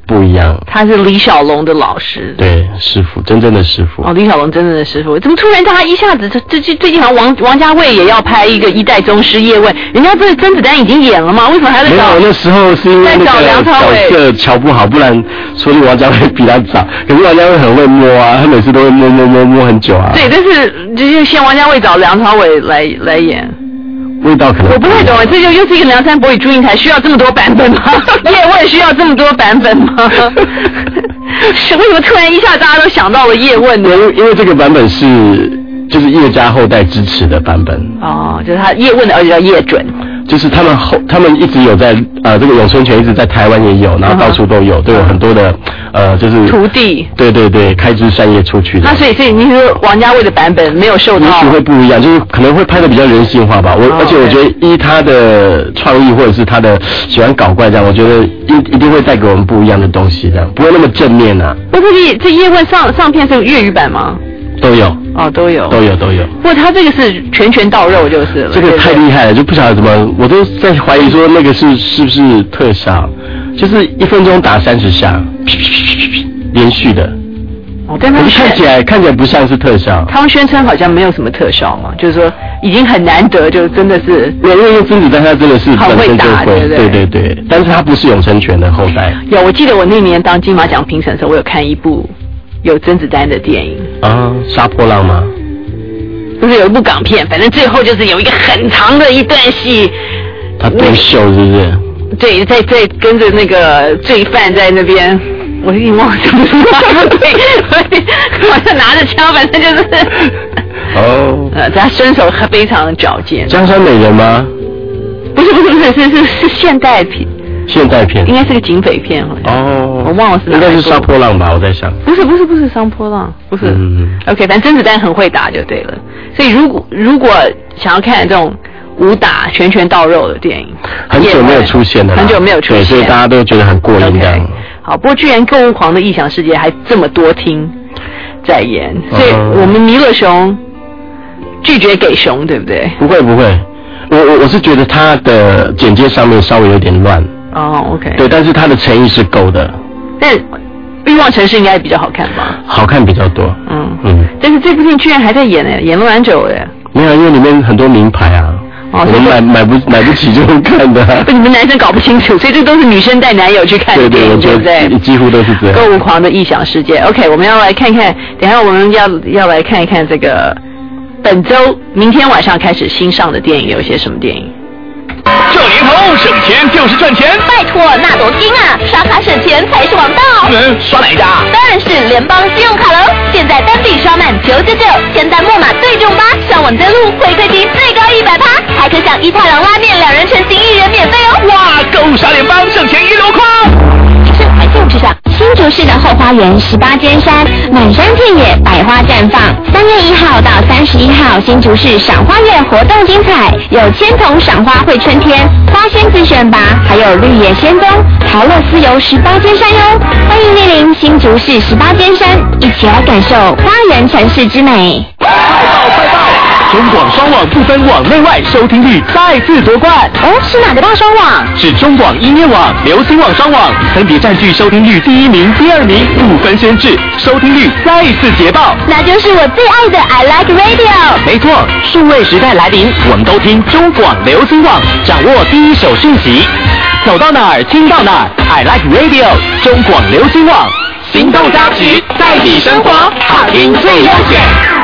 不一样。 他是李小龙的老师， 对，师傅，真正的师傅。 哦，李小龙真正的师傅，怎么突然他一下子，这这最近好像王王家卫也要拍一个一代宗师叶问，人家不是甄子丹已经演了吗？为什么还在找？ 没有，那时候是因为那个角色瞧不好，不然说不定王家卫比他早。可是王家卫很会摸啊，他每次都会摸摸摸摸很久啊。 对，但是就是先王家卫找梁朝伟来来演。 味道可能我不太懂，这就又是一个梁山伯与祝英台，需要这么多版本吗？叶问需要这么多版本吗？是为什么突然一下大家都想到了叶问呢？ 因为因为这个版本是就是叶家后代支持的版本。 哦，就是他叶问的儿子叫叶准。 就是他们后，他们一直有在呃，这个咏春拳一直在台湾也有，然后到处都有，都有很多的呃，就是徒弟。对对对，开枝散叶出去的。 那所以所以你说王家卫的版本没有受到， 也许会不一样，就是可能会拍的比较人性化吧。我、哦、而且我觉得依他的创意或者是他的喜欢搞怪这样，我觉得一一定会带给我们不一样的东西，这样不会那么正面啊。 不是这这叶问上上片是粤语版吗？ 都有哦，都有， 都有，都有。 不过他这个是拳拳到肉就是了。 这个太厉害了，就不晓得怎么，我都在怀疑说那个是是不是特效，就是一分钟打三十下，连续的。 哦，但他看起来看起来不像是特效。 他们宣称好像没有什么特效嘛，就是说已经很难得，就真的是。 因为甄子丹他真的是很会打，对对对对对。但是他不是咏春拳的后代。 有，我记得我那年当金马奖评审的时候，我有看一部有甄子丹的电影。 啊，杀破浪吗？ 不是有一部港片，反正最后就是有一个很长的一段戏。 他多秀是不是？ 对，在在跟着那个罪犯在那边，我已经忘了什么什么对，好像拿着枪，反正就是。 哦。呃， 他身手非常矫健。 江山美人吗？ 不是不是不是是是是现代片。 现代片。 应该是个警匪片好像。哦。我忘了是哪。 应该是杀破浪吧，我在想。 不是不是不是杀破浪，不是。嗯。OK， 反正甄子丹很会打就对了。所以如果如果想要看这种武打拳拳到肉的电影， 很久没有出现了， 很久没有出现， 对，所以大家都觉得很过瘾这样。Okay. 好，不过居然购物狂的异想世界还这么多厅在演，所以我们弥勒熊拒绝给熊，对不对？ 不会不会，我我我是觉得他的简介上面稍微有点乱。 哦 ，OK。 对，但是他的诚意是够的。 但欲望城市应该比较好看吧？ 好看比较多。嗯嗯。 但是这部电影居然还在演呢，演了蛮久的。 没有，因为里面很多名牌啊。哦，我们买买不买不起就看的、啊。 你们男生搞不清楚，所以这都是女生带男友去看的电影，对不对？ 几乎都是这样。 购物狂的异想世界 ，OK， 我们要来看看，等一下我们要要来看一看这个本周明天晚上开始新上的电影有些什么电影。 这年头省钱就是赚钱， 拜托那多金啊！刷卡省钱才是王道。 嗯，刷哪一家？ 当然是联邦信用卡喽！现在单笔刷满九九九，签单末码最重八，上网登录回馈金最高一百趴，还可享一太郎拉面两人成行一人免费哦！ 哇，购物刷联邦省钱一箩筐。 是还用之上。新竹市的后花园十八尖山满山遍野百花绽放，三月一号到三十一号新竹市赏花月活动精彩，有千桐赏花会春天、花仙子选拔，还有绿野仙踪、陶乐斯游十八尖山哟！欢迎莅临新竹市十八尖山，一起来感受花园城市之美。 快报快报！中广双网不分网内外，收听率再次夺冠。 哦，是哪个大双网？ 是中广音乐网、流行网双网，分别占据收听率第一名、第二名，不分轩轾，收听率再次捷报。 那就是我最爱的 I Like Radio。 没错，数位时代来临，我们都听中广流行网，掌握第一手讯息，走到哪儿听到哪儿。I Like Radio， 中广流行网，行动加持，在地生活，好听最优选。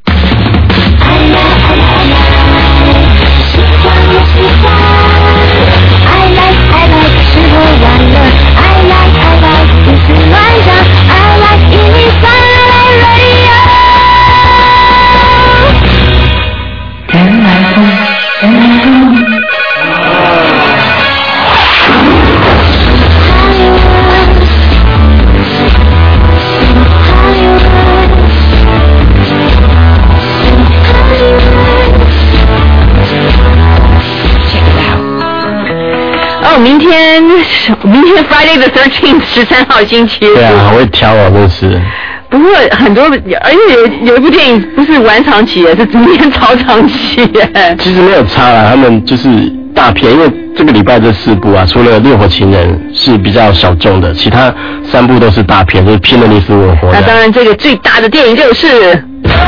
I like I like 吃喝玩乐 I like I like 胡思乱想 I like 一零三 I like radio Can I go Can I go 哦，明天明天 Friday the thirteenth 十三号星期日。 对啊，好会挑啊，真是。 不过很多，而且有有一部电影不是晚场起，是今天早场起。 其实没有差啦，他们就是大大片，因为这个礼拜这四部啊，除了《烈火情人》是比较小众的，其他三部都是大片，就是拼得你死我活的。 那当然，这个最大的电影就是，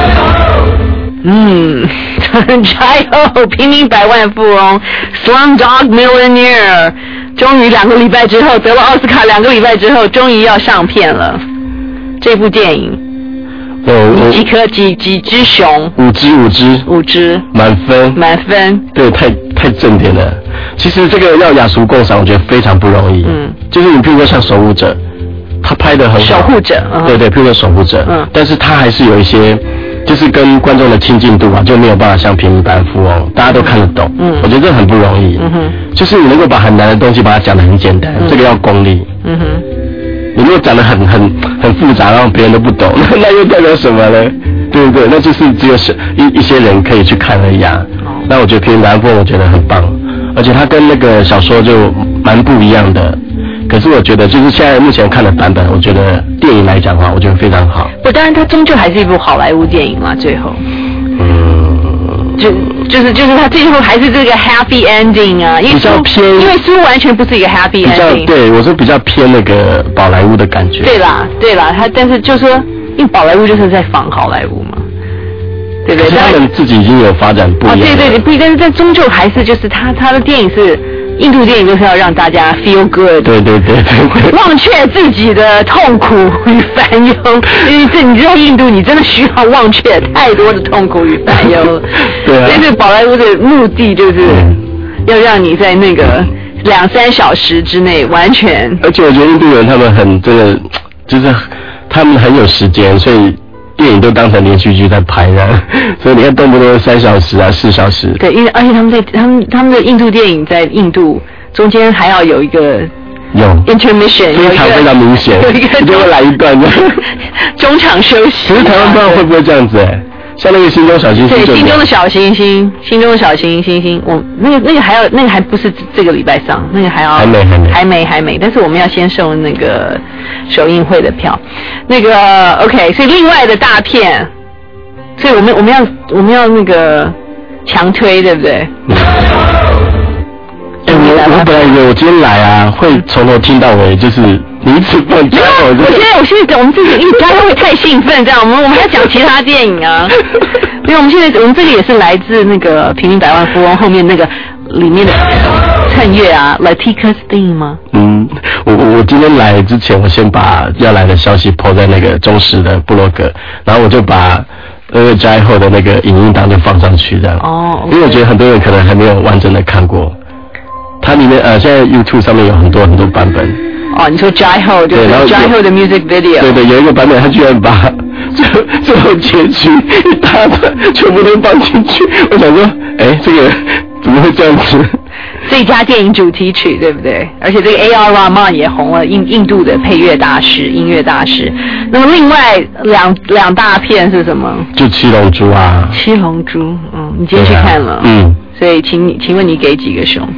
嗯，柴后平民百万富翁 Slumdog Millionaire， 终于两个礼拜之后得了奥斯卡，两个礼拜之后终于要上片了。这部电影。 哦， 几颗几几只熊？ 五只，五只， 五只， 满分， 满分。 对，太太正点了。其实这个要雅俗共赏，我觉得非常不容易。嗯，就是你譬如说像《守护者》，他拍得很好。守护者，嗯、 对对，譬如说《守护者》，嗯，但是他还是有一些，就是跟观众的亲近度啊，就没有办法像《平民百万富翁》，大家都看得懂。嗯，我觉得这很不容易。嗯哼，就是你能够把很难的东西把它讲得很简单，嗯、这个要功力。嗯哼。你如果讲得很很很复杂，然后别人都不懂，那那又代表什么呢？对不对？那就是只有一一些人可以去看而已啊。那我觉得《平民百万富翁》我觉得很棒，而且它跟那个小说就蛮不一样的。可是我觉得就是现在目前看的版本，我觉得电影来讲的话，我觉得非常好。 不，当然它终究还是一部好莱坞电影嘛，最后。嗯。就就是就是他最后还是这个 happy ending 啊，因为比较偏， 因为书完全不是一个 happy ending。比较对，我说比较偏那个宝莱坞的感觉。 对啦，对啦，他但是就说，因为宝莱坞就是在仿好莱坞嘛，对不对？ 他们自己已经有发展不一样。 哦，对对对，不，但是但终究还是就是他他的电影是。印度电影就是要让大家 feel good， 对对对对， 忘却自己的痛苦与烦忧。因为这你在印度，你真的需要忘却太多的痛苦与烦忧。 对啊。 但是宝莱坞的目的就是要让你在那个两三小时之内完全。 而且我觉得印度人他们很真的，就是他们很有时间，所以。电影都当成连续剧在拍的，所以你看动不动三小时啊四小时。 对，因为而且他们在他们他们的印度电影在印度中间还要有一个有 intermission， 非常非常明显， 有一个就会来一段的中场休息。 可是台湾不知道会不会这样子哎、欸。像那个心中小星星， 对，心中的小星星，心中的小星星星，我那个那个还要那个还不是这个礼拜上，那个还要还没还没还没还没，但是我们要先收那个首映会的票，那个 OK， 所以另外的大片，所以我们我们要我们要那个强推，对不对？ 嗯哎、欸，我我本来以为我今天来啊，会从头听到尾，就是你一直放加油。 我现在我现在我们自己因为加油会太兴奋，这样我们我们要讲其他电影啊。因为我们现在我们这个也是来自那个《平民百万富翁》后面那个里面的衬乐啊 ，Latika Sting 吗？ 嗯，我我今天来之前，我先把要来的消息 po 在那个中时的部落格，然后我就把二月斋后的那个影音档就放上去这样。哦。Okay. 因为我觉得很多人可能还没有完整的看过。它里面呃，现在 YouTube 上面有很多很多版本。 哦，你说 Jai-Ho 就是 Jai-Ho 的 music video。 对对，有一个版本，他居然把最后最后结局一大段全部都放进去。我想说，哎，这个怎么会这样子？ 最佳电影主题曲，对不对？而且这个 A R Rahman 也红了，印印度的配乐大师、音乐大师。那么另外两两大片是什么？ 就七龙珠啊。 七龙珠，嗯，你今天去看了？ 嗯。 所以，请你，请问你给几个熊？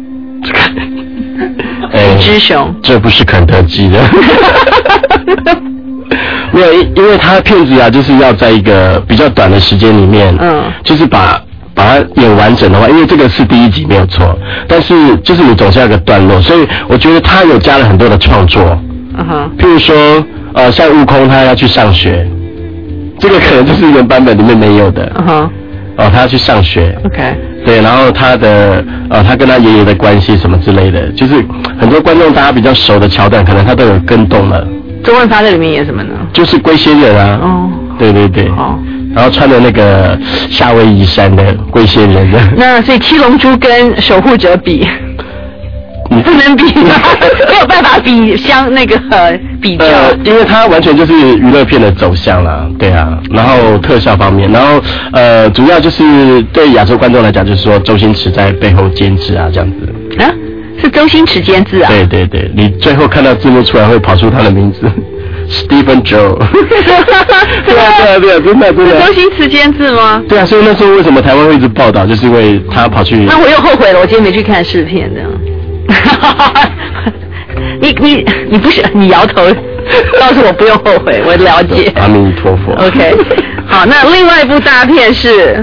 哎， 几只熊？ 这不是肯德基的。没有，因因为他片子啊，就是要在一个比较短的时间里面，嗯，就是把把它演完整的话，因为这个是第一集没有错，但是就是你总是要有个段落，所以我觉得他有加了很多的创作，嗯哼，譬如说呃，像悟空他要去上学，这个可能就是原版本里面没有的，嗯哼，哦，他要去上学 ，OK。 对，然后他的呃，他跟他爷爷的关系什么之类的，就是很多观众大家比较熟的桥段，可能他都有跟动了。 周润发在里面演什么呢？ 就是龟仙人啊。哦。对对对。哦。然后穿的那个夏威夷衫的龟仙人的。 那所以七龙珠跟守护者比，不能比吗？没有办法比相那个比较。 呃，因为它完全就是娱乐片的走向啦，对啊。然后特效方面，然后呃，主要就是对亚洲观众来讲，就是说周星驰在背后监制啊，这样子。 啊？是周星驰监制啊？ 对对对，你最后看到字幕出来会跑出他的名字 ，Stephen Chow。对啊对啊对啊，真的真的。 是周星驰监制吗？ 对啊，所以那时候为什么台湾会一直报道，就是因为他跑去。 那我又后悔了，我今天没去看试片的。你你你不是你摇头，告诉我不用后悔，我了解。 阿弥陀佛。 OK， 好，那另外一部大片是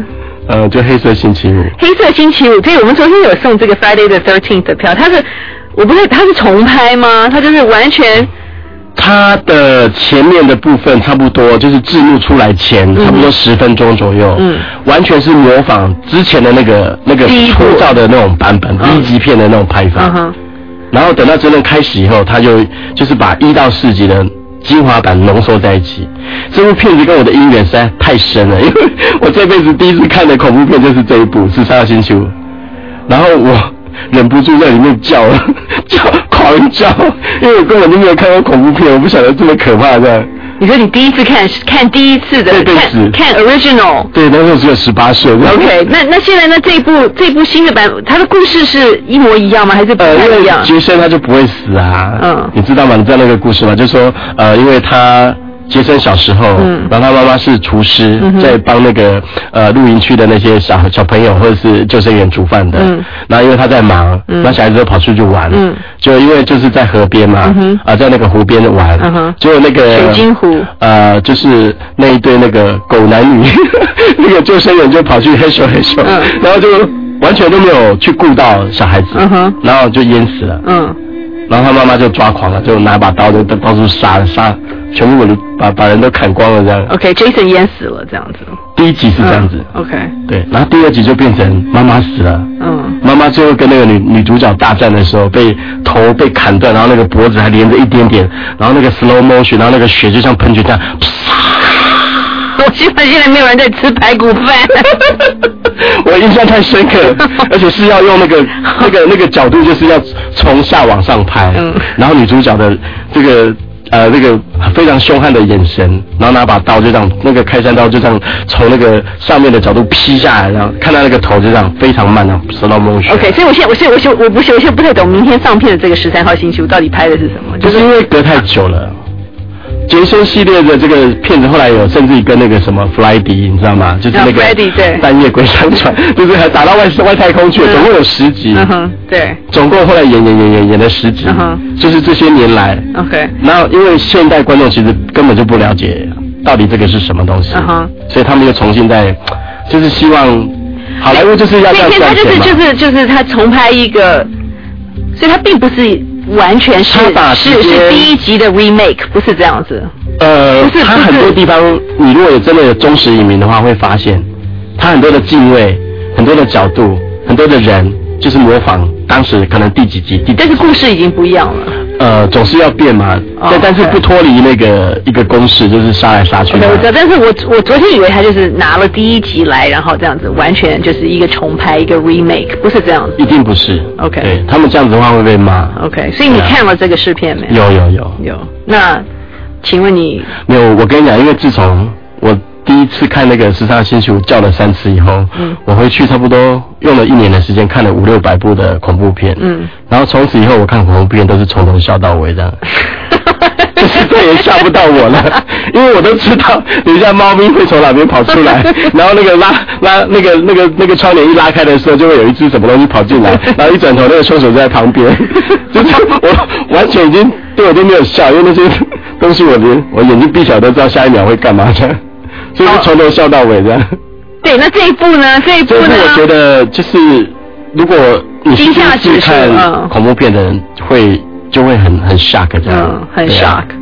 呃，就黑色星期五。 黑色星期五，所以我们昨天有送这个 Friday the thirteenth 的票，它是我不是它是重拍吗？它就是完全。 它的前面的部分差不多就是字幕出来前、嗯、差不多十分钟左右，嗯，完全是模仿之前的那个那个粗糙的那种版本 B 级片的那种拍法，嗯，然后等到真正开始以后，他就就是把一到四集的精华版浓缩在一起。这部片子跟我的姻缘实在太深了，因为我这辈子第一次看的恐怖片就是这一部《十三号星期五》，然后我忍不住在里面叫了，叫狂叫，因为我根本就没有看过恐怖片，我不晓得这么可怕的。 你说你第一次看看第一次的看看 original， 对，那时候只有十八岁。 OK， 那那现在呢？这一部这部新的版，它的故事是一模一样吗？还是不太一样？ 呃，杰森他就不会死啊，嗯，你知道吗？你知道那个故事吗？就是说，呃，因为他。杰森小时候，嗯，然后他妈妈是厨师，嗯、在帮那个呃露营区的那些小小朋友或者是救生员煮饭的。嗯，然后因为他在忙，嗯，那小孩子都跑出去玩，嗯，就因为就是在河边嘛，嗯啊、呃，在那个湖边玩，嗯哼，结果那个水晶湖， 呃，就是那一对那个狗男女，那个救生员就跑去嘿咻嘿咻，嗯，然后就完全都没有去顾到小孩子，嗯哼，然后就淹死了，嗯。然后他妈妈就抓狂了，就拿把刀就到处杀杀，全部都把把人都砍光了这样。 OK，Jason 淹死了这样子。 第一集是这样子。 嗯、OK。 对，然后第二集就变成妈妈死了。嗯。妈妈最后跟那个女女主角大战的时候，被头被砍断，然后那个脖子还连着一点点，然后那个 slow motion， 然后那个血就像喷泉这样。 我希望现在没有人在吃排骨饭。 我印象太深刻，而且是要用那个那个那个角度，就是要从下往上拍，嗯，然后女主角的这个呃那个非常凶悍的眼神，然后拿把刀就这样，那个开山刀就这样从那个上面的角度劈下来，然后看到那个头就这样非常慢的 slow motion。 OK， 所以我现在我现在我现我不是我现在不太懂明天上片的这个十三号星期五到底拍的是什么， 就是因为隔太久了。杰森系列的这个片子后来有甚至跟那个什么 Friday 你知道吗？就是那个半夜鬼山船，就是还打到外外太空去了，总共有十集。 嗯哼，对。 总共后来演演演演演了十集，嗯哼，就是这些年来。 OK。 然后因为现代观众其实根本就不了解到底这个是什么东西，嗯哼，所以他们又重新在，就是希望好莱坞就是要这样赚钱嘛。 所以他就是就是就是他重拍一个，所以他并不是。完全是是是第一集的 remake， 不是这样子。 呃，不是他很多地方，你如果有真的有忠实影迷的话，会发现他很多的敬畏、很多的角度、很多的人，就是模仿当时可能第几集、第几集。 但是故事已经不一样了。 呃，总是要变嘛，但、oh, 但是不脱离那个一个公式，就是杀来杀去。 对，我知道，但是我我昨天以为他就是拿了第一集来，然后这样子完全就是一个重拍，一个 remake， 不是这样子。 一定不是。 OK， 对他们这样子的话会被骂。 OK， 所以你看了这个试片没有？有有有有。那请问你？ 没有，我跟你讲，因为自从我第一次看那个《十三号星期五》叫了三次以后，嗯，我回去差不多用了一年的时间看了五六百部的恐怖片，嗯，然后从此以后我看恐怖片都是从头笑到尾这样，就是再也吓不到我了，因为我都知道等一下猫咪会从哪边跑出来，然后那个拉拉那个那个那个窗帘一拉开的时候，就会有一只什么东西跑进来，然后一转头那个凶手就在旁边，就是我完全已经对我都没有笑，因为那些东西我连我眼睛闭起来都知道下一秒会干嘛这样。所以从头笑到尾这样。 对，那这一部呢？这一部呢？ 这一部我觉得就是，如果你第一次看恐怖片的人会，会就会很很 shock 这样， 嗯，很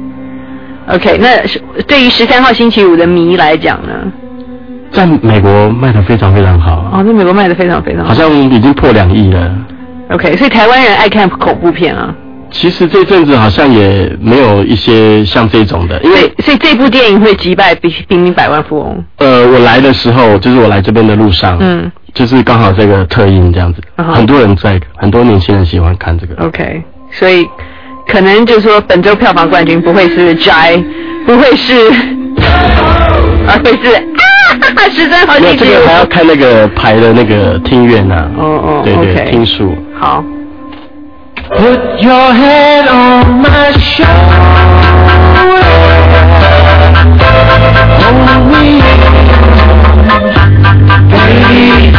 shock。OK， 那对于十三号星期五的迷来讲呢？ 在美国卖得非常非常好。 哦，在美国卖得非常非常好。 好像已经破两亿了。 OK， 所以台湾人爱看恐怖片啊。 其实这阵子好像也没有一些像这种的，因为所以这部电影会击败《平民百万富翁》。 呃，我来的时候就是我来这边的路上，嗯，就是刚好这个特映这样子，uh-huh. 很多人在，很多年轻人喜欢看这个。 OK， 所以可能就是说本周票房冠军不会是宅，不会是，而会是啊，十三号星期五。 这个还要看那个排的那个厅院啊， 哦哦， 对对，厅数。 好。 Put your head on my shoulder, hold me, baby.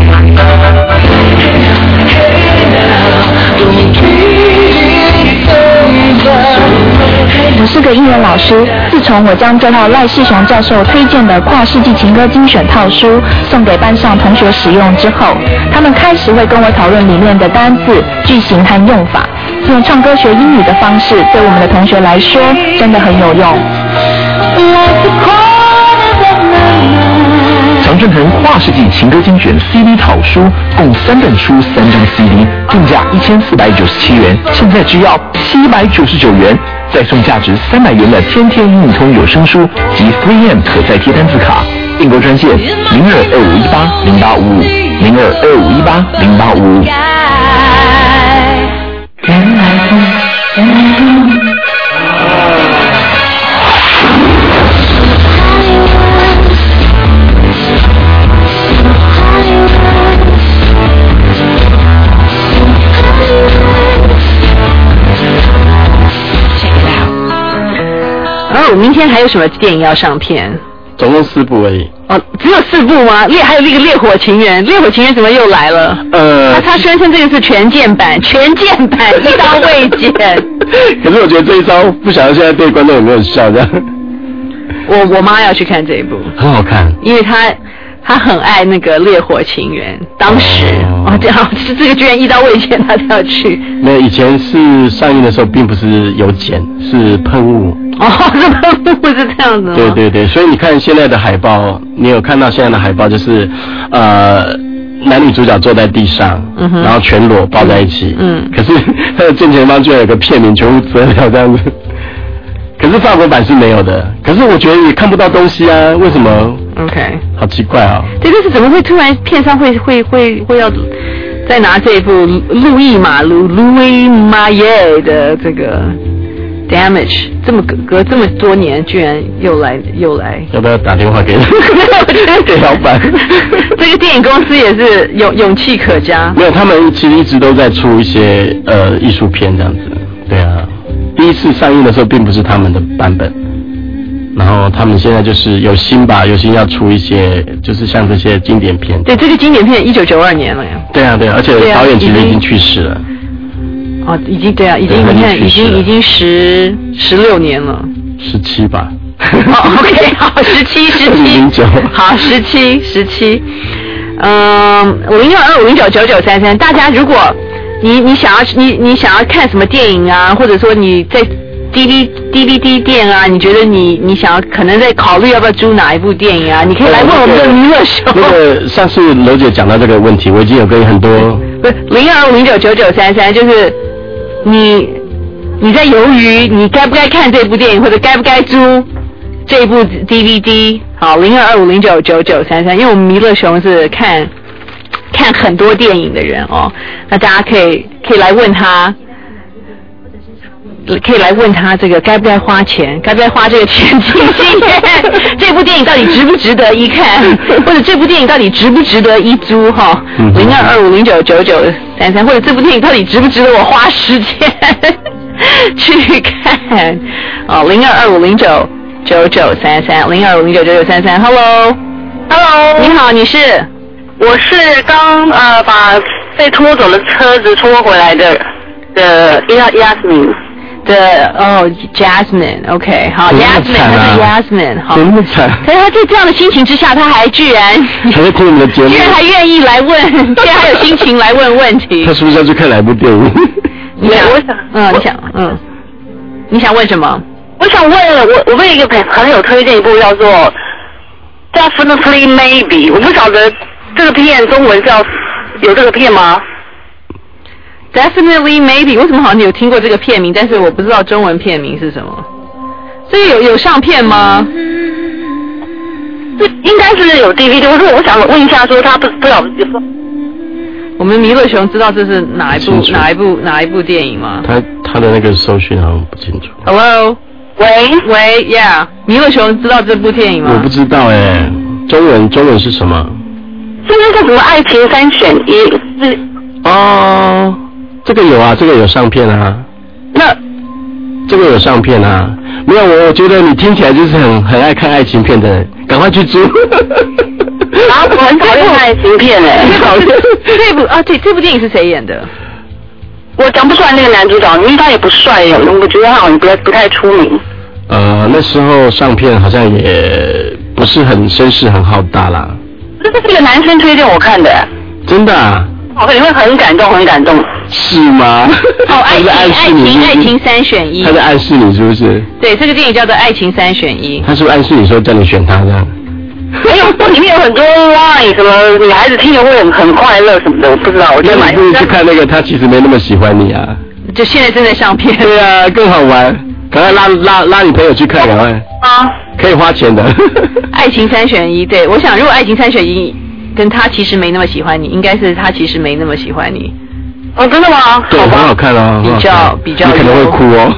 Hey now, don't keep it over. 我是个英文老师，自从虫，我将这套赖世雄教授推荐的跨世纪情歌精选套书送给班上同学使用之后，他们开始会跟我讨论里面的单字、句型和用法。用唱歌学英语的方式，对我们的同学来说真的很有用。 常春藤跨世纪情歌精选 C D 套书，共三本书、三张 C D， 定价一千四百九十七元，现在只要七百九十九元，再送价值三百元的天天英语通有声书及 三 M 可再贴单字卡。订购专线零二二五一八零八五五零二二五一八零八五五。原来不，原来不。 哦，明天还有什么电影要上片？ 总共四部而已。 哦，只有四部吗？烈还有那个《烈火情缘》，《烈火情缘》怎么又来了？呃，他他宣称这个是全键版，全键版一刀未剪。 可是我觉得这一招不晓得现在对观众有没有效这样。 我我妈要去看这一部， 很好看， 因为她她很爱那个《烈火情缘》，当时哦这样，这这个居然一刀未剪，她都要去。 没有，以前是上映的时候并不是有剪，是喷雾。 哦，是喷雾是这样子吗？ 对对对，所以你看现在的海报，你有看到现在的海报就是，呃，男女主角坐在地上，嗯、然后全裸抱在一起，嗯，可是他的正前方居然有个片名全部遮掉这样子。可是法国版是没有的，可是我觉得也看不到东西啊，为什么 ？OK， 好奇怪啊！ 这个是怎么会突然片上会会会会要再拿这部路易马卢 Louis Maillet 的这个 Damage， 这么隔隔这么多年，居然又来又来？ 要不要打电话给给老板？ 这个电影公司也是勇勇气可嘉。 没有，他们其实一直都在出一些呃艺术片这样子，对啊。第一次上映的时候并不是他们的版本，然后他们现在就是有心吧，有心要出一些就是像这些经典片。 对，这个经典片一九九二年了呀。 对啊对啊，而且导演其实已经去世了。 哦，已经对啊，已经你看已经已经十十六年了。 十七吧。 哦 ，OK， 好，十七十七，好，十七十七，嗯，五零六二五零九九九三三，大家如果。你你想要你你想要看什么电影啊？或者说你在 D V D V D 店啊？你觉得你你想要可能在考虑要不要租哪一部电影啊？你可以来问我们的娱乐秀。 那个上次楼姐讲到这个问题，我已经有跟很多不是零二五零九九九三三，就是你你在犹豫你该不该看这部电影，或者该不该租这部 D V D。好，零二二五零九九九三三，因为我们弥勒熊是看。看很多电影的人哦，那大家可以可以来问他，可以来问他这个该不该花钱，该不该花这个钱进戏院？这部电影到底值不值得一看，或者这部电影到底值不值得一租？哈，零二二五零九九九三三，或者这部电影到底值不值得我花时间去看？哦，零二二五零九九九三三，零二五零九九九三三 ，Hello，Hello， 你好，你是？ 我是刚呃把被拖走的车子拖回来的的 Yasmin 的哦 Jasmine，OK， 好 Jasmine， 他是 Yasmin， 好， 怎么惨？ 可是他在这样的心情之下，他还居然还在听我们的节目， 居然还愿意来问，居然还有心情来问问题。 他是不是要去看哪部电影？ 你想，我想，嗯，你想，嗯，你想问什么？ 我想问，我我为一个朋友推荐一部叫做 Definitely Maybe， 我不晓得。这个片中文叫有这个片吗 ？Definitely Maybe， 为什么好像有听过这个片名，但是我不知道中文片名是什么？这个有有上片吗？ 这应该是有 D V D， 我说我想问一下，说他不不晓得。 我们弥勒熊知道这是哪一部哪一部哪一部电影吗？ 他他的那个搜寻好像不清楚。 Hello， 喂喂 ，Yeah， 弥勒熊知道这部电影吗？ 我不知道哎、欸，中文中文是什么？ 现在是什么爱情三选一？是哦，这个有啊，这个有上片啊。 那这个有上片啊？没有，我我觉得你听起来就是很很爱看爱情片的人，赶快去租。 啊，我很讨厌爱情片哎、欸， 讨厌。这部啊，这这部电影是谁演的？ 我讲不出来那个男主角，因为他也不帅，我觉得他好像不不太出名。 呃，那时候上片好像也不是很声势很浩大啦。 这是一个男生推荐我看的。 真的啊？ 我你会很感动，很感动。 是吗？ 哦，爱情，爱情，爱情三选一。 他在暗示你是不是？ 对，这个电影叫做《爱情三选一》。 他是不是暗示你说叫你选他这样？ 没有，里面有很多 line 什么女孩子听了会很很快乐什么的，我不知道。我就买。 那你不如去看那个，他其实没那么喜欢你啊。 就现在正在上片。 对啊，更好玩。赶快拉拉拉你朋友去看，赶快。 啊。 可以花钱的。 爱情三选一，对，我想如果爱情三选一。跟他其实没那么喜欢你，应该是他其实没那么喜欢你。 哦，真的吗？ 对，很好看哦， 比较比较。 你可能会哭哦。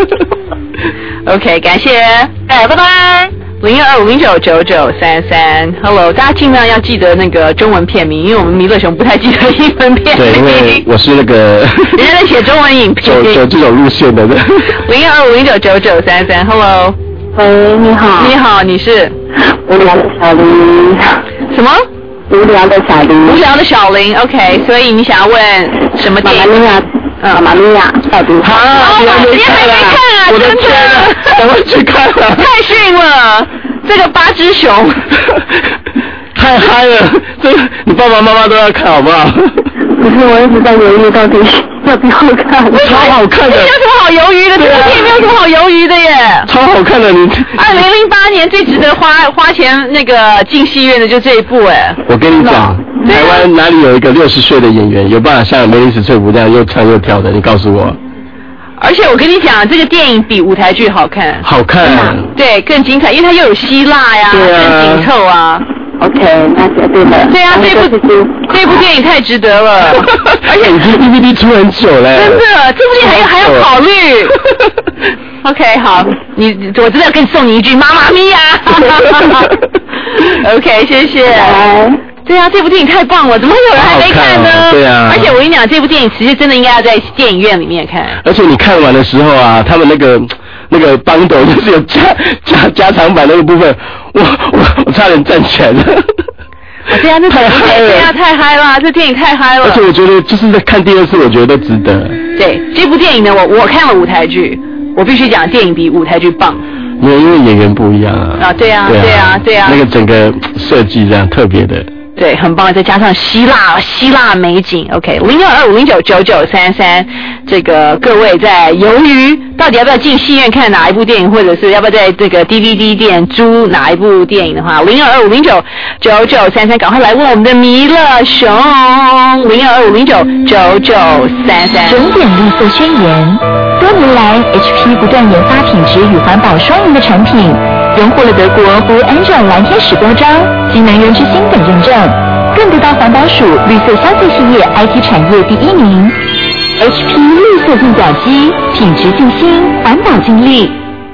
OK， 感谢， 哎，拜拜。 零二五零九九九三三 ，Hello， 大家尽量要记得那个中文片名，因为我们弥勒熊不太记得英文片名。 对，因为我是那个。 人家在写中文影片。 走走这种路线的。 零二五零九九九三三 ，Hello。 喂，你好。 你好，你是？ 无聊的小林。 什么？ 无聊的小林， 无聊的小林 ，OK， 所以你想要问什么电影？ 玛利亚，嗯，玛利亚到底好，你还没看啊？我的天啊，赶快去看了！ 太逊了，这个八只熊， 太嗨了！这个你爸爸妈妈都要看好不好？ 可是我一直在犹豫到底要不要看。 超好看的， 没有什么好犹豫的，这部电影没有什么好犹豫的耶。 超好看的，你。 二零零八年最值得花花钱那个进戏院的就这一部哎。 我跟你讲，台湾哪里有一个六十岁的演员有办法像梅丽史翠普这样又唱又跳的？你告诉我。 而且我跟你讲，这个电影比舞台剧好看。 好看。 对，更精彩，因为它又有希腊呀，更紧凑啊。 OK， 那就对了。 对啊，这部这部电影太值得了， 而且已经 D V D 出很久了。 真的，这部电影还要还要考虑。OK， 好，你我真的要跟你送你一句妈妈咪呀。OK， 谢谢。对啊，这部电影太棒了，怎么会有人还没看呢？ 对啊。 而且我跟你讲，这部电影其实真的应该要在电影院里面看。 而且你看完的时候啊，他们那个。那个邦斗就是有加加加长版那个部分，我我我差点站起来了。 啊，对啊，那太嗨了，对啊，太嗨了，这电影太嗨了。 而且我觉得就是在看第二次，我觉得都值得。 对，这部电影呢，我我看了舞台剧，我必须讲电影比舞台剧棒。 没有，因为演员不一样啊。 啊，对啊，对啊，对啊。 那个整个设计这样特别的。 对，很棒，再加上希腊希腊美景 ，OK， 零二二五零九九九三三，这个各位在犹豫到底要不要进戏院看哪一部电影，或者是要不要在这个 D V D 店租哪一部电影的话，零二二五零九九九三三，赶快来问我们的弥勒熊，零二二五零九九九三三。 整点绿色宣言，多年来 H P 不断研发品质与环保双赢的产品。荣获了德国 Blue Angel 蓝天使标章及能源之星等认证，更得到环保署绿色消费事业 I T 产业第一名。H P 绿色净表机，品质尽心，环保尽力。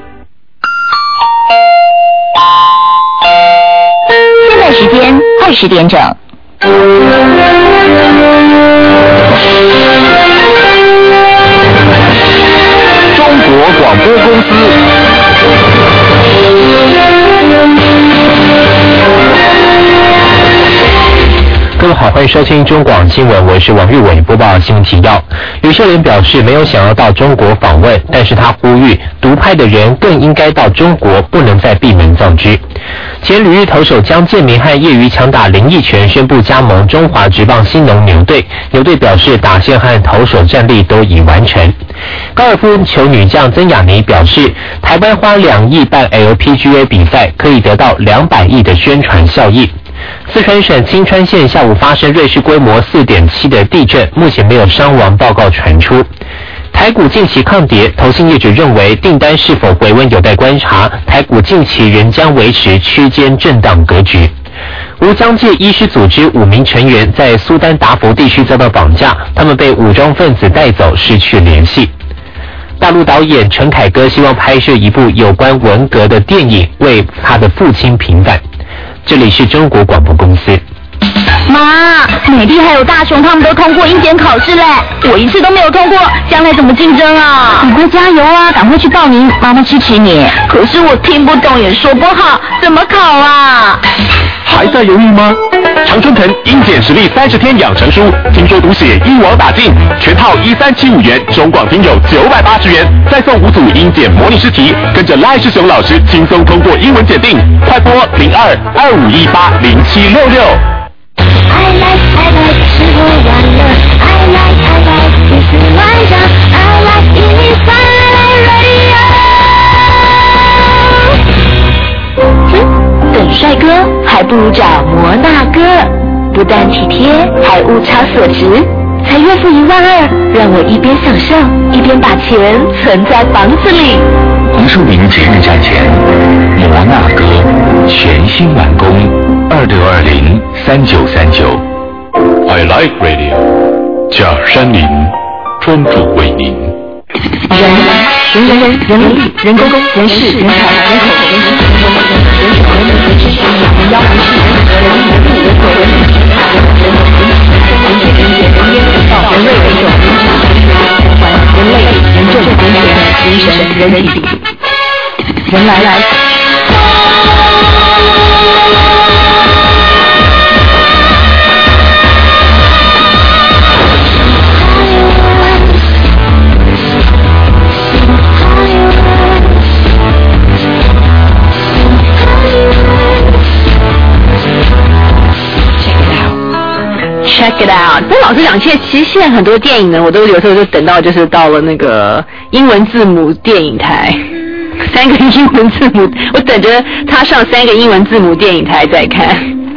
现在时间二十点整。 中国广播公司。各位好，欢迎收听中广新闻，我是王玉伟，播报新闻提要。吕秀莲表示没有想要到中国访问，但是他呼吁独派的人更应该到中国，不能再闭门造车。前旅日投手江建民和业余强打林义泉宣布加盟中华职棒兴农牛队，牛队表示打线和投手战力都已完成。高尔夫球女将曾雅妮表示，台湾花两亿办 L P G A 比赛，可以得到两百亿的宣传效益。四川省清川县下午发生瑞士规模 四点七 的地震，目前没有伤亡报告传出。台股近期抗跌，投信业者认为订单是否回温有待观察，台股近期仍将维持区间震荡格局。无疆界医师组织五名成员在苏丹达佛地区遭到绑架，他们被武装分子带走，失去联系。大陆导演陈凯歌希望拍摄一部有关文革的电影，为他的父亲平反。这里是中国广播公司。 马妈，美丽还有大雄他们都通过英检考试嘞，我一次都没有通过，将来怎么竞争啊？赶快加油啊，赶快去报名，妈妈支持你。可是我听不懂也说不好，怎么考啊？ 还在犹豫吗？常春藤英检实力三十天养成书，听说读写一网打尽，全套一三七五元，中广听友九百八十元，再送五组英检模拟试题，跟着赖世雄老师轻松通过英文检定，快拨零二二五一八零七六六。 I like I like 吃喝玩乐 I like I like 天使晚上 I like 一零三 I like radio 哼，等帅哥还不如找摩纳哥，不但体贴，还物超所值，才月付一万二，让我一边享受一边把钱存在房子里。 黄树林节日战前，摩纳哥全新完工，二六二零三九三九。I like radio， 假山林专注为您。 人人人人人力人工人事人才人口人口人口人口人手人民人事人人妖人事人和人力人力人口人力人人人人人人人人烟人道人类人种人情人类人政人权人神人体人来来。 Check it out。但老实讲，现在其实现在很多电影呢，我都有时候就等到就是到了那个英文字母电影台，三个英文字母，我等着他上三个英文字母电影台再看。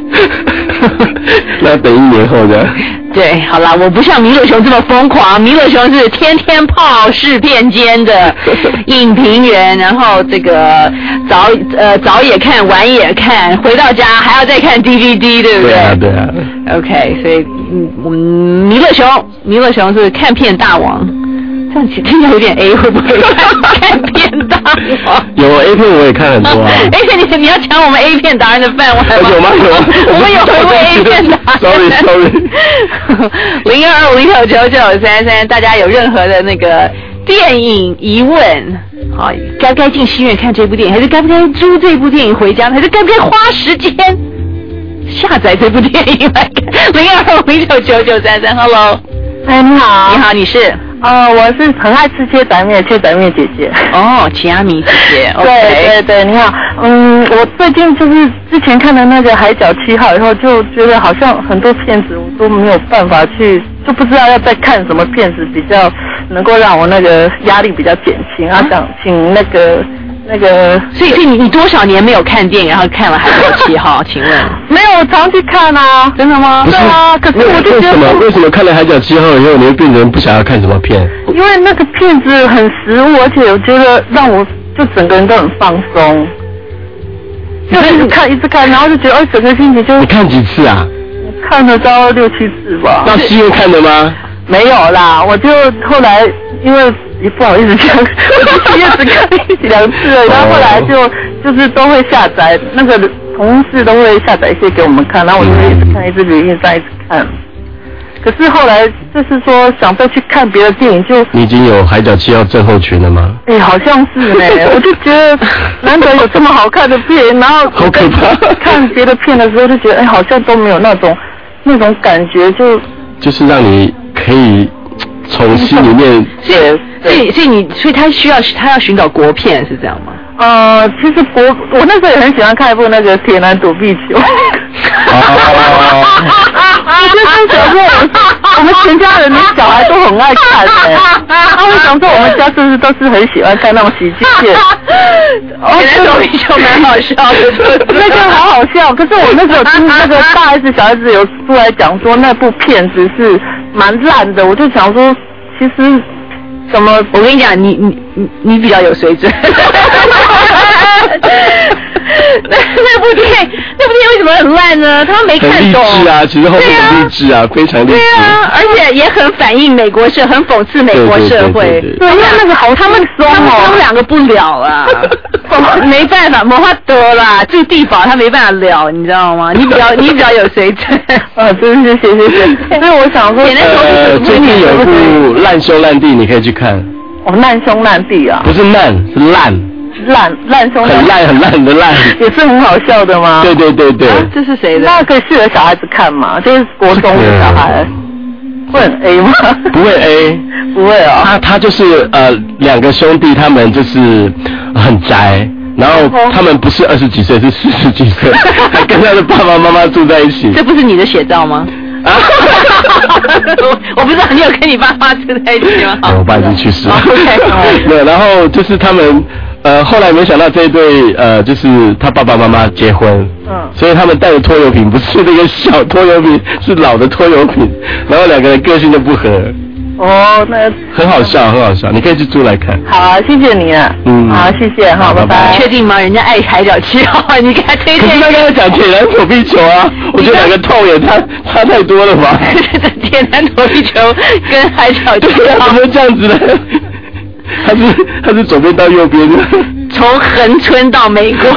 那等一年后的。 对，好啦，我不像弥勒熊这么疯狂，弥勒熊是天天泡试片间的影评人，然后这个早呃早也看，晚也看，回到家还要再看 D V D， 对不对？ 对啊，对啊。 OK， 所以嗯，我们弥勒熊，弥勒熊是看片大王。这样听起来有点 A， 会不会看片大王？ 有 A 片我也看很多啊。 A 片你你要抢我们 A 片达人的饭碗吗？ 有吗？有吗？ 我们有回味 A 片达人。 Sorry Sorry。 零二二五六九九三三，大家有任何的那个电影疑问，好，该不该进戏院看这部电影，还是该不该租这部电影回家，还是该不该花时间下载这部电影来看？零二二五六九九三三 ，Hello。 哎，你好。 你好，你是？ 呃，我是很爱吃切仔面，切仔面姐姐。 哦，齐阿米姐姐。 对 okay 对对，你好。嗯，我最近就是之前看的那个《海角七号》以后，就觉得好像很多片子我都没有办法去，就不知道要再看什么片子比较能够让我那个压力比较减轻啊。想请那个那个， 所以所以你你多少年没有看电影，然后看了《海角七号》？请问？ 没有，我常去看啊。 真的吗？ 对啊，可是我就觉得为什么为什么看了《海角七号》以后，你会变成不想要看什么片？ 因为那个片子很实物，而且我觉得让我就整个人都很放松，就一直看一直看，然后就觉得哦，整个心情就。 你看几次啊？ 看了到六七次吧。 到戏院看的吗？ 没有啦，我就后来因为不好意思讲，我就戏院只看一两次了，然后后来就就是都会下载，那个同事都会下载一些给我们看，然后我就一直看，一直留印上，一直看。可是后来就是说想再去看别的电影就， 你已经有《海角七号》症候群了吗？ 哎、欸，好像是呢、欸，我就觉得难得有这么好看的片，然后好可怕。 看别的片的时候就觉得，哎、欸，好像都没有那种那种感觉，就就是让你可以从心里面。 所以所以所以你所以他需要他要寻找国片是这样吗？ 呃，其实国我那时候也很喜欢看一部那个《铁男躲避球》。哦。我就是想说，我们全家人的小孩都很爱看的、欸。他们想说，我们家是不是都是很喜欢看那种喜剧片？ 哦，铁男躲避球蛮好笑的， 那个好好笑。可是我那时候听那个大 S 小 S 有出来讲说，那部片子是蛮烂的。我就想说，其实。怎么？ 我跟你讲，你你你你比较有水准。 那那部电那部电影为什么很烂呢？他们没看懂。 很励志啊，其实后面很励志啊，非常励志。 对啊，而且也很反映美国社，很讽刺美国社会。 对，因为那个好他们他们他们两个不了啊，没办法，魔法得啦，住地堡他没办法了，你知道吗？你比较你比较有水准。 啊，真是谢谢谢谢。所以我想说， 呃，最近有一部烂兄烂弟，你可以去看。 哦，烂兄烂弟啊？ 不是烂，是烂。 烂烂兄很烂很烂的烂， 也是很好笑的吗？ 对对对对， 啊、这是谁的？ 那可以适合小孩子看嘛？就是国中的小孩，会很 A 吗？ 不会 A， 不会哦。 他他就是呃两个兄弟，他们就是很宅，然后他们不是二十几岁，是四十几岁，还跟他的爸爸妈妈住在一起。 这不是你的写照吗？啊！我不知道你有跟你爸妈住在一起吗？ 我爸已经去世了。 OK， 对，然后就是他们呃后来没想到这一对呃就是他爸爸妈妈结婚，嗯，所以他们带的拖油瓶不是那个小拖油瓶，是老的拖油瓶，然后两个人个性都不合。 哦，那很好笑，很好笑，你可以去租来看。 好啊，谢谢你啊。嗯，好，谢谢，好，拜拜。 确定吗？人家爱海角七号，你给他推荐。可是他刚才讲铁男躲避球啊，我觉得两个痛也差差太多了吧？ 铁男躲避球跟海角七号怎么这样子呢？他是他是左边到右边的， 从恒春到美国。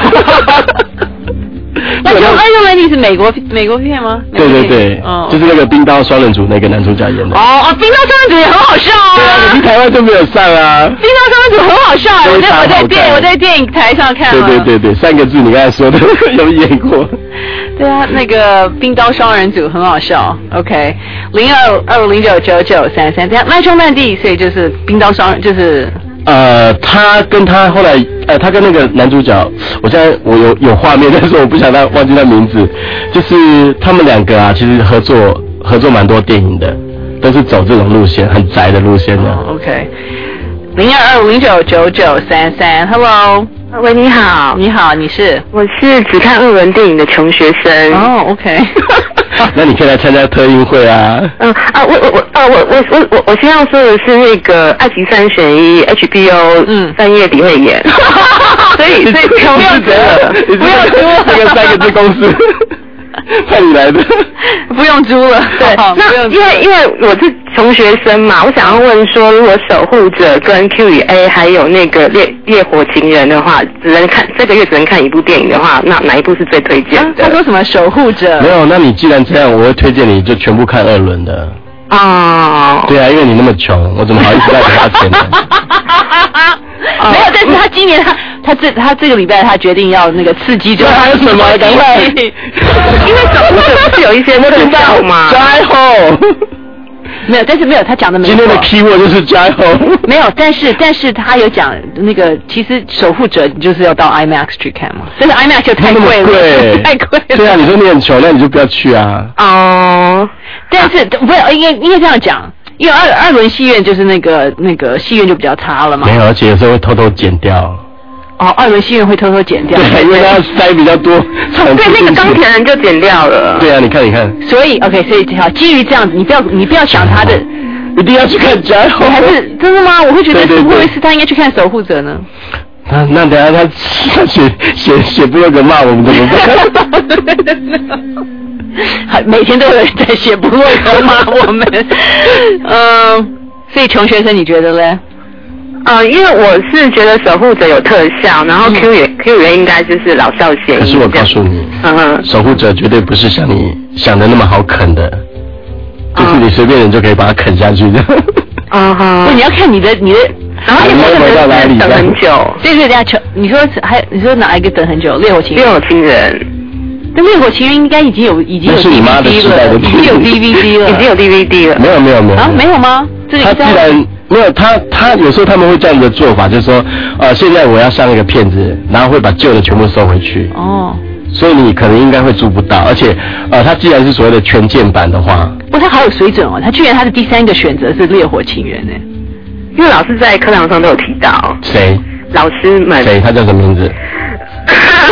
那就那用来你是美国美国片吗？ 对对对，哦，就是那个冰刀双人组那个男主角演的。 哦哦，冰刀双人组也很好笑啊。 对啊，可是台湾都没有上啊。 冰刀双人组很好笑，我在我在电我在电影台上看。 对对对对，三个字你刚才说的有演过。 对啊，那个冰刀双人组很好笑。OK， 零二二五零九九九三三，这样麦兄麦弟，所以就是冰刀双就是。 呃，他跟他后来，呃，他跟那个男主角，我现在我有有画面，但是我不想他忘记他名字，就是他们两个啊，其实合作合作蛮多电影的，都是走这种路线，很宅的路线的。 哦 OK， 零二二五零九九九三三 ，Hello， 喂，你好， 你好，你是？ 我是只看二轮电影的穷学生。 哦 ，OK。 那你可以来参加特映会啊！ 嗯啊，我我我啊，我我我我我先要说的是那个爱奇三选一 H B O 嗯三月底会演，所以所以不要是怎样？不要租这个三个字公司派你来的， 不用租了。 对，那因为因为我是穷学生嘛，我想要问说，如果守护者跟 Q 与 A 还有那个烈烈火情人的话，只能看这个月只能看一部电影的话，那哪一部是最推荐的？ 他说什么守护者？ 没有，那你既然这样，我会推荐你就全部看二轮的。 哦， 对啊，因为你那么穷，我怎么好意思再给他钱呢？ 没有，但是他今年他他这他这个礼拜他决定要那个刺激，就还有什么？赶快，因为守护者不是有一些特效吗？ 灾后。 没有，但是没有，他讲的没错。 今天的 keyword 就是灾后。 没有，但是但是他有讲那个，其实守护者你就是要到 IMAX 去看嘛，但是 IMAX 就太贵了， 贵太贵了。 对啊，你说你很穷，那你就不要去啊。 哦，但是不是应该应该这样讲？因为二二轮戏院就是那个那个戏院就比较差了嘛。 没有，而且有时候会偷偷剪掉。 哦，二轮戏院会偷偷剪掉。 对，因为它塞比较多场对，那个钢铁人就剪掉了。 对啊，你看你看。 所以 OK， 所以好，基于这样子，你不要你不要想他的， 一定要去看灾后。 还是真的吗？我会觉得会不会是他应该去看守护者呢？ 那那等下他他写写写部落格骂我们怎么办？ 每天都有人在写部落格骂我们。嗯、呃，所以穷学生你觉得嘞？ 呃，因为我是觉得守护者有特效，然后 Q 也、嗯、Q 也应该就是老少咸宜。 可是我告诉你，嗯嗯，守护者绝对不是像你想的那么好啃的，就是你随便人就可以把它啃下去的。 啊哈！ 你要看你的你的，然后你会回到哪里？ 等很久。 对对对，求你说还你说哪一个等很久？烈火情人。 烈火情人。 但烈火情人应该已经有已经有 D V D 了， 已经有 D V D 了， 已经有 D V D 了。 没有没有没有啊，没有吗？这他既然没有他他有时候他们会这样的做法，就是说呃现在我要上一个片子，然后会把旧的全部收回去。 哦。 所以你可能应该会租不到，而且呃他既然是所谓的全键版的话， 不，他好有水准哦，他居然他的第三个选择是烈火情人呢。 因为老师在课堂上都有提到。 谁？ 老师们。 谁？他叫什么名字？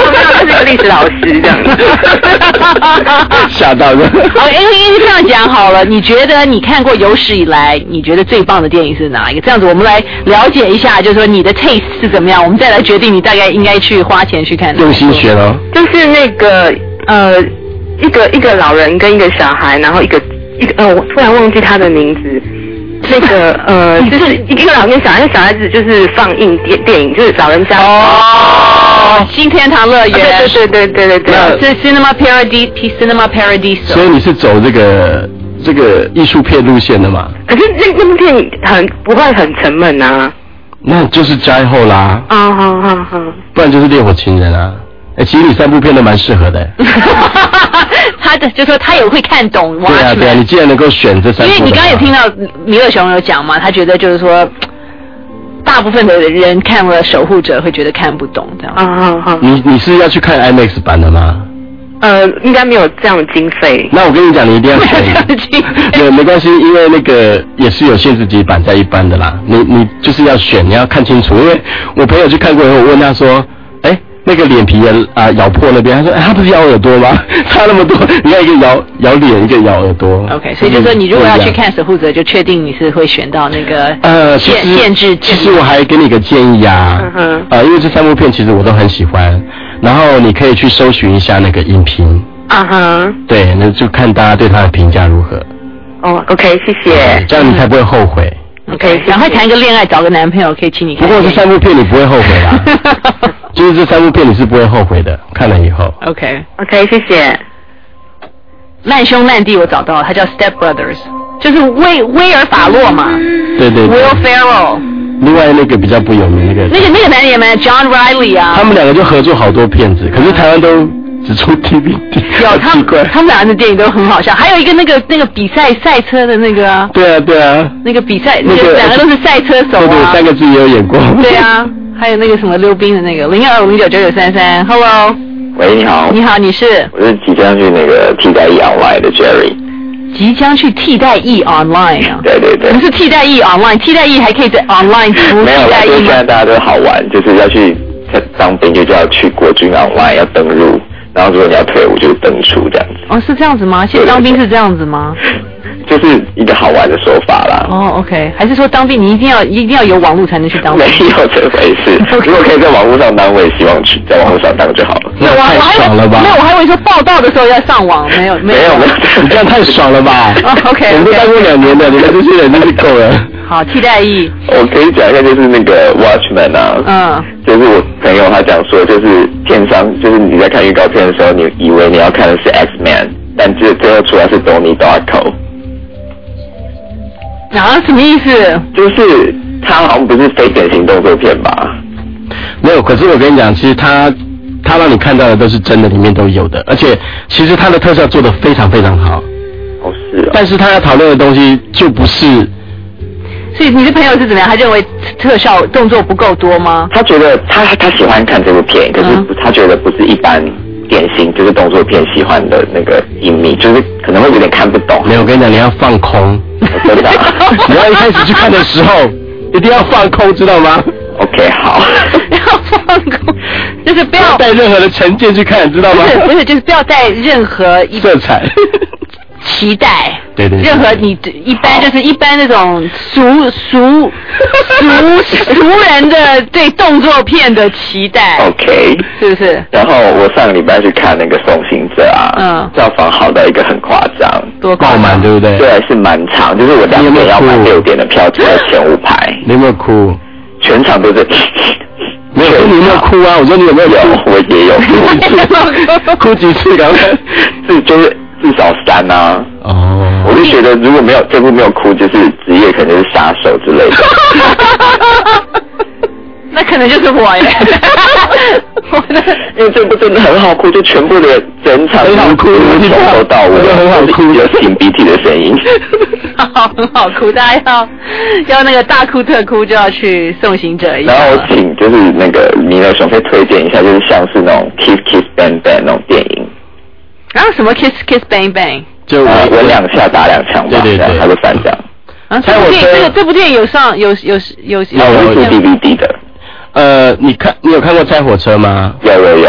是个历史老师这样。 吓到了。 好，因为因为这样讲好了，你觉得你看过有史以来你觉得最棒的电影是哪一个？这样子我们来了解一下，就是说你的 taste 是怎么样，我们再来决定你大概应该去花钱去看。 用心学咯。 就是那个呃，一个一个老人跟一个小孩，然后一个一个呃，我突然忘记他的名字。那个呃，就是一个老人跟小孩，小孩子就是放映电电影，就是老人家哦，新天堂乐园， 对对对对对对对，是 Cinema Paradise，Cinema Paradise。 所以你是走这个这个艺术片路线的嘛？ 可是那那部电影很不会很沉闷啊。 那就是灾后啦。 啊好好好。 不然就是烈火情人啊。哎，其实你三部片都蛮适合的。 他的就说他也会看懂。 对啊对啊，你既然能够选这三部， 因为你刚刚有听到米尔熊有讲嘛，他觉得就是说，大部分的人看了《守护者》会觉得看不懂这样。 啊好好。 你你是要去看 IMAX 版的吗？ 呃，应该没有这样的经费。 那我跟你讲，你一定要选。对，没关系，因为那个也是有限制级版在一般的啦。你你就是要选，你要看清楚。因为我朋友去看过以后，我问他说，哎。那个脸皮啊、呃、咬破那边，他说：“哎，他不是咬耳朵吗？差那么多，你看一个咬咬脸，一个咬耳朵。” OK， 所以就说你如果要去看《守护者》，就确定你是会选到那个呃限限制。 其实我还给你个建议啊，嗯哼，呃，因为这三部片其实我都很喜欢，然后你可以去搜寻一下那个影评。啊哈。对，那就看大家对他的评价如何。 哦 ，OK， 谢谢。 这样你才不会后悔。 OK， 赶快谈个恋爱，找个男朋友，可以请你看。 不过这三部片你不会后悔啦。就是这三部片你是不会后悔的，看了以后。 OK OK， 谢谢。 烂兄烂弟我找到了，他叫 Step Brothers， 就是威威尔法洛嘛。 对对对。 Will Ferrell。 另外那个比较不有名那个。 那个那个男人也蛮 John Riley 啊。 他们两个就合作好多片子，可是台湾都只出 D V D。 有他们他们俩的电影都很好笑，还有一个那个那个比赛赛车的那个啊。 对啊对啊。 那个比赛那个两个都是赛车手啊。 对对，三个字也有演过。 对啊。还有那个什么溜冰的那个零二五零九九九三三 ，Hello， 喂，你好， 你好，你是？ 我是即将去那个替代役 online 的 Jerry， 即将去替代役 online 啊？ 对对对， 不是替代役 online， 替代役还可以在 online 服务。 没有啦，就是现在大家都好玩，就是要去当兵就要去国军 online 要登入，然后如果你要退伍就是登出这样子。 哦，是这样子吗？现在当兵是这样子吗？ 就是一个好玩的说法啦。 哦 ，OK， 还是说当兵你一定要一定要有网络才能去当兵？ 没有这回事。如果可以在网络上当，我也希望去在网络上当就好了。 那太爽了吧？ 没有，我还以为说报道的时候要上网，没有没有没有， 你这样太爽了吧？ 哦 OK， 我们都当过两年的，你们这些人真是够了。 好，替代役。 我可以讲一下，就是那个 Watchman 啊，嗯，就是我朋友他讲说，就是片商，就是你在看预告片的时候，你以为你要看的是 X-Man， 但最最后出来是 Donnie Darko。 啊，什么意思？ 就是他好像不是非典型动作片吧？ 没有，可是我跟你讲，其实他他让你看到的都是真的，里面都有的，而且其实他的特效做得非常非常好。 哦，是啊。 但是他要讨论的东西就不是。 所以你的朋友是怎么样？他认为特效动作不够多吗？ 他觉得他他喜欢看这部片，可是他觉得不是一般典型就是动作片喜欢的那个影迷，就是可能会有点看不懂。 没有，我跟你讲，你要放空。 真的、啊， 你要一开始去看的时候，一定要放空，知道吗 ？OK， 好， 要放空，就是不要带任何的成见去看，知道吗？ 不是，不是，就是不要带任何一色彩。 期待， 对 对, 对， 任何你一般就是一般那种俗俗俗俗人的对动作片的期待 ，OK， 是不是？ 然后我上个礼拜去看那个《送行者》啊，嗯，票房好到一个很夸张， 多爆满，对不对？ 对，是蛮长，就是我两点要买六点的票，坐在前五排。 你有没有哭？ 全场都是。 没有，你有没有哭啊？我说你有没有哭？ 有，我也有哭几次，哭几次，刚才是就是。至少三啊！哦，我就觉得如果没有这部没有哭，就是职业可能是杀手之类的。 那可能就是我耶。 因为这部真的很好哭，就全部的整场很好哭， 从头到尾很好哭， 有擤鼻涕的声音。 好，很好哭，大家要要那个大哭特哭，就要去送行者一下。 然后我请就是那个米勒熊可以推荐一下，就是像是那种 Kiss Kiss Bang Bang 那种电影。 然后什么 kiss kiss bang bang， 就呃吻两下打两枪吧， 对对对， 他就三这样。 啊，这部电影这个这部电影有上有有有有有有 D V D 的。 呃，你看你有看过《拆火车》吗？ 有有有。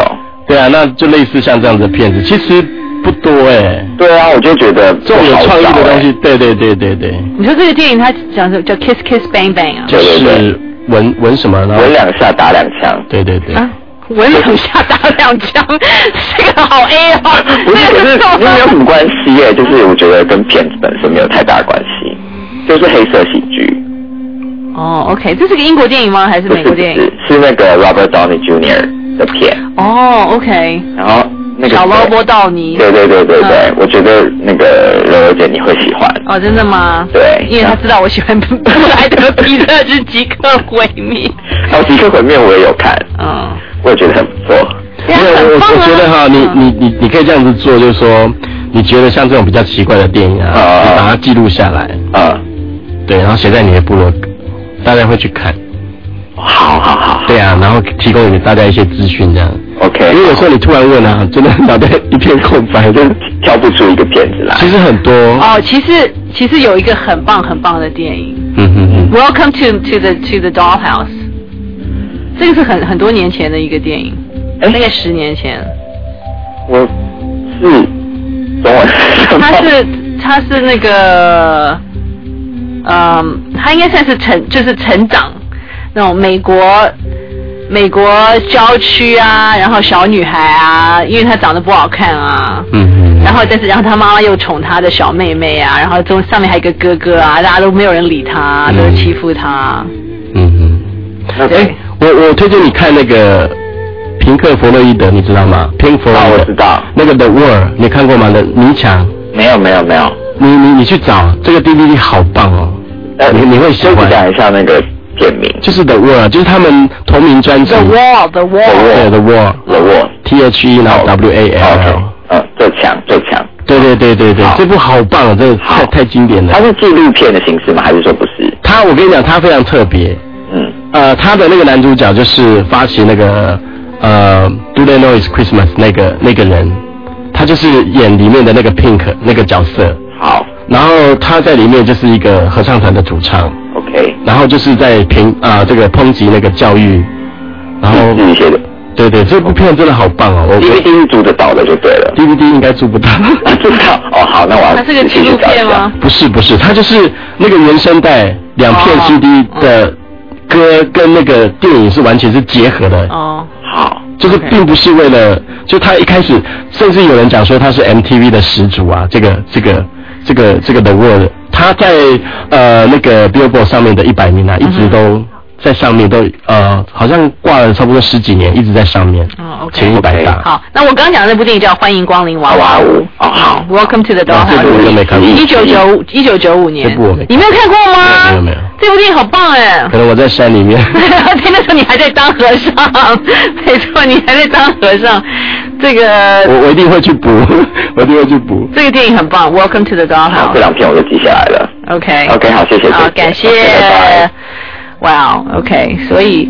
对啊，那就类似像这样子的片子，其实不多哎、欸。 对啊，我就觉得这种有创意的东西，对对对对对。 你说这个电影它讲的叫 Kiss Kiss Bang Bang 啊？ 就是闻闻什么呢？ 闻两下打两枪。 对对对。 啊，闻两下打两枪，这个好 A 哦。 不是，可是没有什么关系耶，就是我觉得跟片子本身没有太大关系，就是黑色喜剧。 哦 ，OK， 这是个英国电影吗？还是美国电影？ 是, 是那个 Robert Downey Junior 的片。 哦 ，OK。 然后那个小罗伯道尼。 对对对对对，嗯、我觉得那个柔柔姐你会喜欢。 哦，真的吗？ 对， 因为他知道我喜欢布莱德皮特是《即刻毁灭》。 哦，《即刻毁灭》我也有看，嗯，我也觉得很不错。 因为我我觉得哈，你你你你可以这样子做，就是说，你觉得像这种比较奇怪的电影啊，啊你把它记录下来，啊，对，然后写在你的部落格。大家会去看， 好好好， 对啊，然后提供给大家一些资讯这样 ，OK。 因为有时候你突然问啊，真的脑袋一片空白，就挑不出一个片子来。 其实很多哦，其实其实有一个很棒很棒的电影，嗯哼哼 ，Welcome to to the to the Dollhouse， 这个是很很多年前的一个电影，大概十年前。 我是中文， 他是他是那个。嗯，他应该算是成就是成长那种美国美国郊区啊，然后小女孩啊，因为她长得不好看啊，嗯，然后但是然后她妈妈又宠她的小妹妹啊，然后中上面还有一个哥哥啊，大家都没有人理她，嗯、都是欺负她。 嗯嗯，对，我我推荐你看那个平克·弗洛伊德，你知道吗？平弗洛伊德， 我知道。 那个 The Wall 你看过吗？的迷墙。 没有没有没有。 你你你去找这个 D V D 好棒哦，呃，你你会喜欢。 讲一下那个片名， 就是 The Wall， 就是他们同名专辑。 The Wall，The Wall， 对 The Wall，The Wall，T H E 然后 W A L， 嗯，最强最强。 对对对对对，这部好棒，这太太经典了。 它是纪录片的形式吗？还是说不是？ 它我跟你讲，它非常特别。嗯。呃，他的那个男主角就是发起那个呃 Do They Know It's Christmas 那个那个人，他就是演里面的那个 Pink 那个角色。 好。 然后他在里面就是一个合唱团的主唱 ，OK， 然后就是在评啊、呃、这个抨击那个教育，然后一些的， 对对，这部片真的好棒哦。我 D V D 是租得到的就对了 ，D V D 应该租不到， 租不到哦。好，那我要。 它是个纪录片吗？ 不是不是，它就是那个原声带两片 C D 的歌跟那个电影是完全是结合的。 哦， 好。 就是并不是为了，就他一开始，甚至有人讲说他是 M T V 的始祖啊，这个这个这个这个 The Wall， 他在呃那个 Billboard 上面的一百名啊，一直都在上面，都呃好像挂了差不多十几年，一直在上面， 嗯 ，OK， 前一百大。 好，那我刚刚讲的那部电影叫《欢迎光临娃娃屋》，哦，好 ，Welcome to the Dollhouse， 这部我没看过， 一九九一九九五年， 这部我没， 你没有看过吗？ 没有没有， 这部电影好棒哎， 可能我在山里面， 对，那时候你还在当和尚，没错，你还在当和尚，这个我我一定会去补，我一定会去补， 这个电影很棒 ，Welcome to the Dollhouse， 这两片我就记下来了 ，OK OK， 好，谢谢， 好，感谢。哇、wow, ，OK， 所以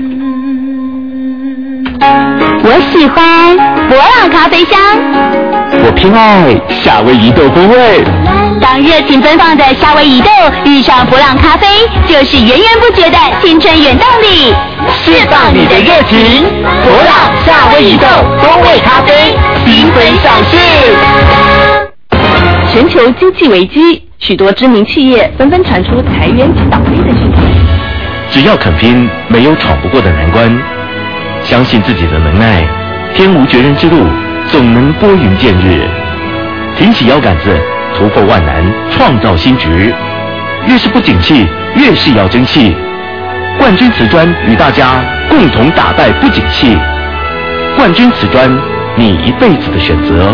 我喜欢伯朗咖啡香， 我偏爱夏威夷豆风味。 当热情奔放的夏威夷豆遇上伯朗咖啡，就是源源不绝的青春原动力。 释放你的热情，伯朗夏威夷豆风味咖啡缤纷上市。 全球经济危机，许多知名企业纷纷传出裁员及倒闭的讯息。 只要肯拼，没有闯不过的难关。相信自己的能耐，天无绝人之路，总能拨云见日。挺起腰杆子，突破万难，创造新局。越是不景气，越是要争气。冠军瓷砖与大家共同打败不景气。冠军瓷砖，你一辈子的选择。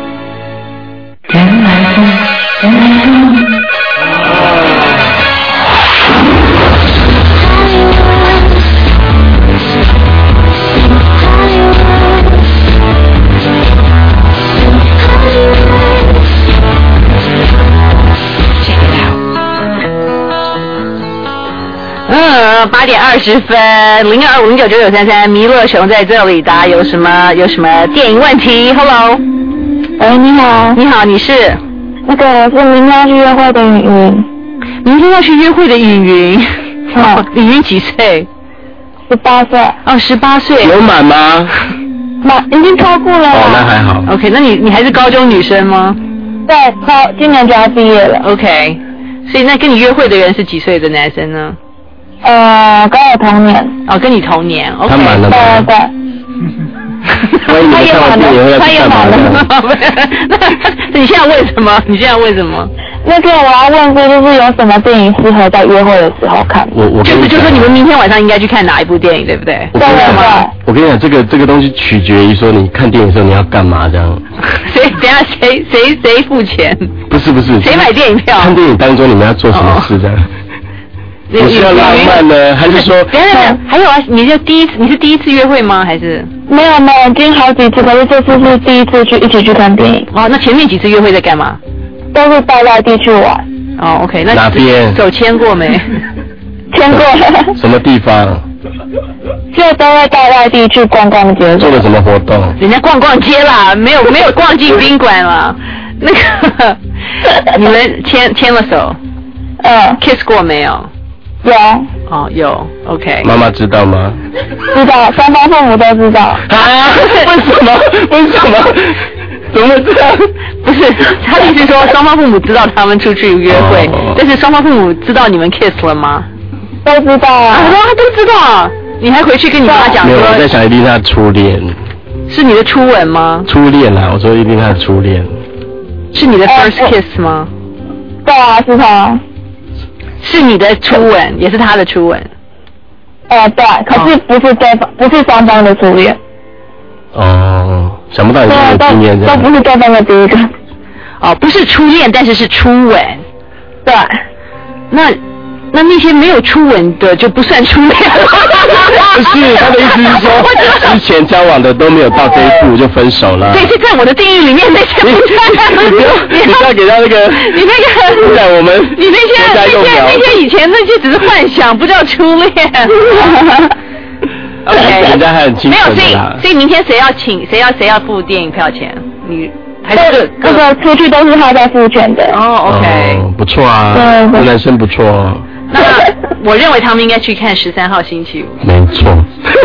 人来疯，人来疯。 嗯，八点二十分，零二五零九九九三三，弥勒熊在这里，大家有什么有什么电影问题 ？Hello， 喂，你好， 你好，你是那个是明天要去约会的允云， 明天要去约会的允云，哦，允云几岁？ 十八岁。 哦，十八岁。 有满吗？ 那已经超过了。 哦，那还好。 OK， 那你你还是高中女生吗？ 对，超今年就要毕业了。 OK， 所以那跟你约会的人是几岁的男生呢？ 呃，跟我同年。 哦，跟你同年。OK。 他满了吗？ 对对。 他也满了， 他也满了。 那你现在问什么？你现在问什么？ 那个我要问说，就是有什么电影适合在约会的时候看？ 我我就是就是说你们明天晚上应该去看哪一部电影，对不对？ 我跟你讲，我跟你讲，这个这个东西取决于说你看电影的时候你要干嘛这样。 谁等下谁谁谁付钱？ 不是不是。 谁买电影票？ 看电影当中你们要做什么事这样？你是要浪漫呢，还是说？ 等等，还有啊，你就第一次，你是第一次约会吗？还是？ 没有没有，已经好几次，可是这次是第一次去一起去看电影。 哦，那前面几次约会在干嘛？ 都是到外地去玩。 哦 ，OK， 那哪边？ 手牵过没？ 牵过。 什么地方？ 就都会到外地去逛逛街。 做了什么活动？ 人家逛逛街啦，没有没有逛进宾馆啦。那个，你们牵牵了手？ 嗯。 kiss 过没有？ 有。 哦，有 ，OK。 妈妈知道吗？ 知道，双方父母都知道。 啊？为什么？为什么？怎么会这样？ 不是，他的意思说双方父母知道他们出去约会，哦、但是双方父母知道你们 kiss 了吗？ 都知道啊。 啊，都知道。你还回去跟你妈讲说？ 没有，我在想一定是他初恋。 是你的初吻吗？ 初恋啊，我说一定他的初恋。 是你的 first kiss 吗？ 对啊，是他。 是你的初吻，也是他的初吻。 呃，对，可是不是对方，不是双方的初恋。 哦，想不到你有经验这样。 都不是对方的第一个。 哦，不是初恋，但是是初吻。 对。 那那那些没有初吻的就不算初恋。 不是，他的意思是说，之前交往的都没有到这一步就分手了。 对，是在我的定义里面那些不算。 你不要，你不要给他那个。 你那个。 不然我们。 你那些那些那些以前那些只是幻想，不叫初恋。OK， 人家还很清楚。 没有，所以所以明天谁要请谁要谁要付电影票钱？你还是这个出去都是他在付钱的。 哦 ，OK， 哦，不错啊，这男生不错。 那我认为他们应该去看十三号星期五。 没错。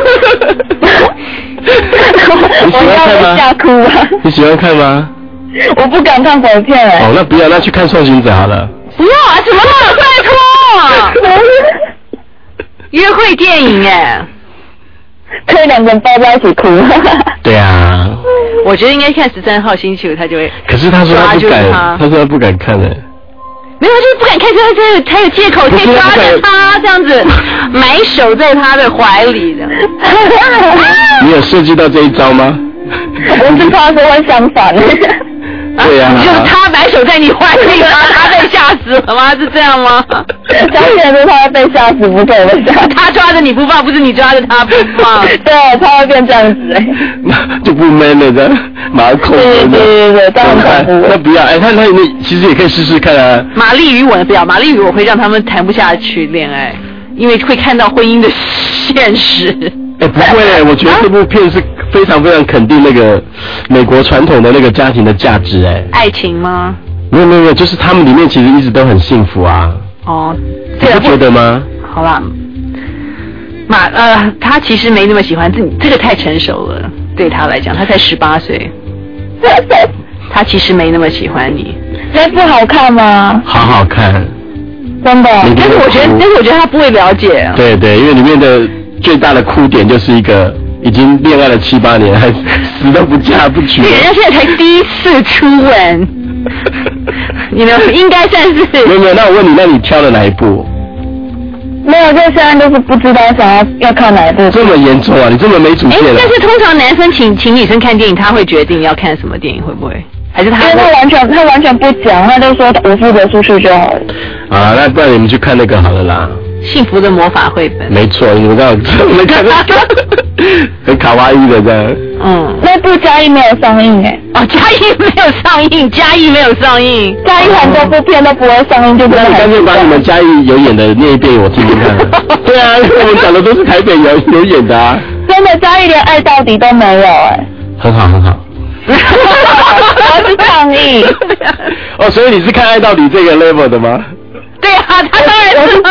你喜欢看吗？ 吓哭啊！ 你喜欢看吗？ 我不敢看鬼片哎。 哦，那不要，那去看《送行者》好了。 不要啊！怎么了？拜托。约会电影哎。 可以两个人抱在一起哭。 对啊。 我觉得应该看十三号星期五，他就会。 可是他说他不敢，他说他不敢看哎。 没有，就是不敢看，他他有他有借口可以抓着他这样子，埋手在他的怀里的。 你有设计到这一招吗？ 我是怕说会相反。 对呀、啊， 就是他埋手在你怀里，然后他被吓死了吗？是这样吗？ 相信说他会被吓死，不是我被吓。 他抓着你不放，不是你抓着他不放。 对，他会变这样子哎、 欸。就不 man 了的，马上扣分的。 对对对，这样恐怖。 那不要，哎、欸，他那你其实也可以试试看啊。 玛丽与我不要，玛丽与我会让他们谈不下去恋爱，因为会看到婚姻的现实。 哎、欸，不会、欸，我觉得这部片是非常非常肯定那个美国传统的那个家庭的价值、欸，哎。 爱情吗？ 没有没有没有，就是他们里面其实一直都很幸福啊。 哦， 你不觉得吗？ 好啦，马呃，他其实没那么喜欢这，这个太成熟了，对他来讲，他才十八岁，他其实没那么喜欢你。 那不好看吗？ 好好看， 真的。 但是我觉得，但是我觉得他不会了解。 对对，因为里面的最大的哭点就是一个已经恋爱了七八年，还死都不嫁不娶。 人家现在才第一次初吻，你们应该算是。 没有没有，那我问你，那你挑了哪一部？ 没有，就现在就是不知道想要要看哪一部。 这么严重啊！你这么没主见、啊。 哎，但是通常男生请请女生看电影，他会决定要看什么电影，会不会？还是他？ 因为他完全他完全不讲，他就说我负责出去就好了。 啊，那不然你们去看那个好了啦。 幸福的魔法绘本。 没错，你们刚好我们看那个很卡哇伊的这样。 嗯，那部嘉义没有上映哎、 欸。哦，嘉义没有上映，嘉义没有上映， 嘉义很多部片都不会上映，就那你干脆把你们嘉义有演的念一遍我听听看。对啊，我们讲的都是台北有有演的啊。 真的，嘉义连爱到底都没有哎、欸。 很好很好。 我是抗议。 哦，所以你是看爱到底这个 level 的吗？ 对啊，他当然是。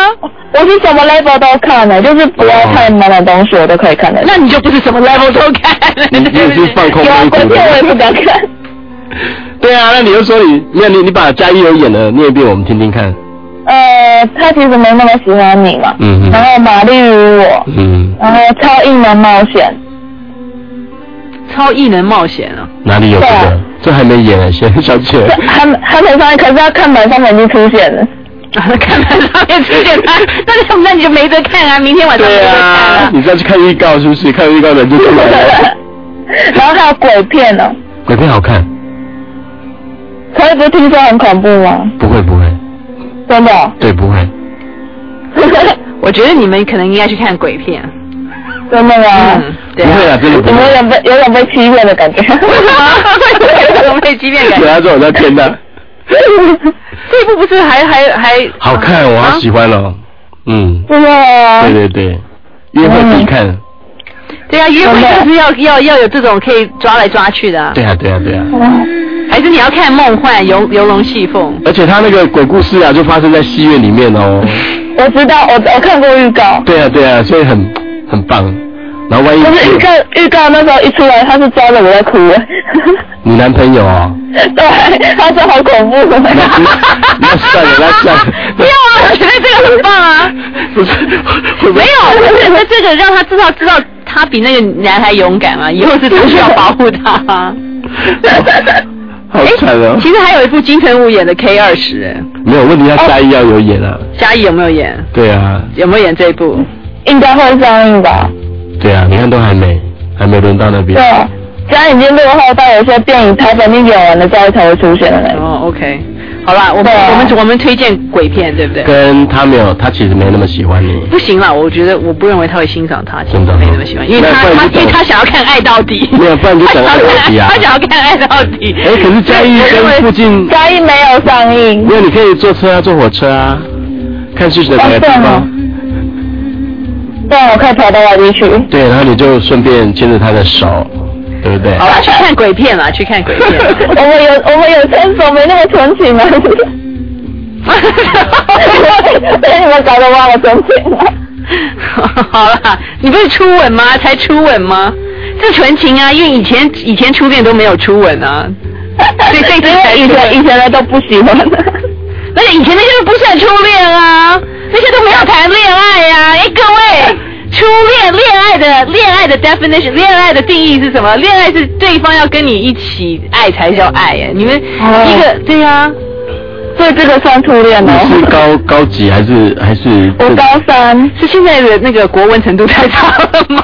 我是什么 level 都看的，就是不要太难的东西我都可以看的。 那你就不是什么 level 都看了， 你你是放空有鬼片我也不敢看。 对啊，那你就说你，那你你把嘉义有演的念一遍，我们听听看。 呃，他其实没那么喜欢你嘛，嗯，然后玛丽与我，嗯，然后超异能冒险， 超异能冒险啊？ 哪里有这个？这还没演呢，先小姐。 还还没上映，可是他看板上面已经出现了。 看板上面出现他，那那你就没得看啊！明天晚上没得看了。 啊、你再去看预告是不是？看预告人就出来了。 然后还有鬼片呢、哦。 鬼片好看。 可是不是听说很恐怖吗？ 不会不会。 真的、哦？ 对，不会。 我觉得你们可能应该去看鬼片。 真的吗？ 嗯，对不会啊，真的不会。 有点被有点被欺骗的感觉。 有种被欺骗感觉。 对啊，这种在骗他。 这一部不是还还还好看，我好喜欢哦。嗯。 真的啊。 对对对，约会必看。 对啊，约会就是要要要有这种可以抓来抓去的、啊。 对啊对啊对啊。 还是你要看梦幻游游龙戏凤？ 而且他那个鬼故事啊，就发生在戏院里面哦。 我知道，我我看过预告。 对啊对啊，所以很很棒。然后万一就是预告预告那时候一出来，他是抓着我在哭。 你男朋友哦？ 对，他说好恐怖。 那算了，那算了。 不要啊！我觉得这个很棒啊。 不是， 没有，不是，那这个让他知道知道他比那个男孩勇敢啊，以后是他需要保护他、啊。 好惨哦！ 其实还有一部金城武演的 K 二十， 没有问题，他嘉义要有演啊。 嘉义有没有演？ 对啊。 有没有演这一部？ 应该会上映吧。 对啊，你看都还没，还没轮到那边。 对，现在已经落后到有些电影台本已经演完了，再才会出现的那种。 哦 ，OK， 好啦，我们、啊、我们我们推荐鬼片，对不对？ 跟他没有，他其实没那么喜欢你。 不行啦，我觉得我不认为他会欣赏他，其实没那么喜欢，因为他他因为他想要看爱到底。 没有，不然你就想爱到底啊！ 他想要看爱到底。 哎，可是嘉义跟附近。 嘉义没有上映。 没有，你可以坐车啊，坐火车啊，看事情的别的地方。 对，我可以跑到外地去。 对，然后你就顺便牵着他的手，对不对？ 好啦，去看鬼片啦，去看鬼片。 我们有我们有牵手，没那么纯情啊。被你们搞得忘了纯情了。 好啦，你不是初吻吗？才初吻吗？这纯情啊，因为以前以前初恋都没有初吻啊。所以这次才以前以前的都不喜欢。 而且以前那些都不算初恋啊。那些都没有谈恋爱呀、啊！哎，各位，初恋恋爱的恋爱的 definition， 恋爱的定义是什么？恋爱是对方要跟你一起爱才叫爱耶！你们一个、哦、对呀、啊， 所以这个算初恋哦。 你是高高级还是还是？ 我高三。 是现在的那个国文程度太差了吗？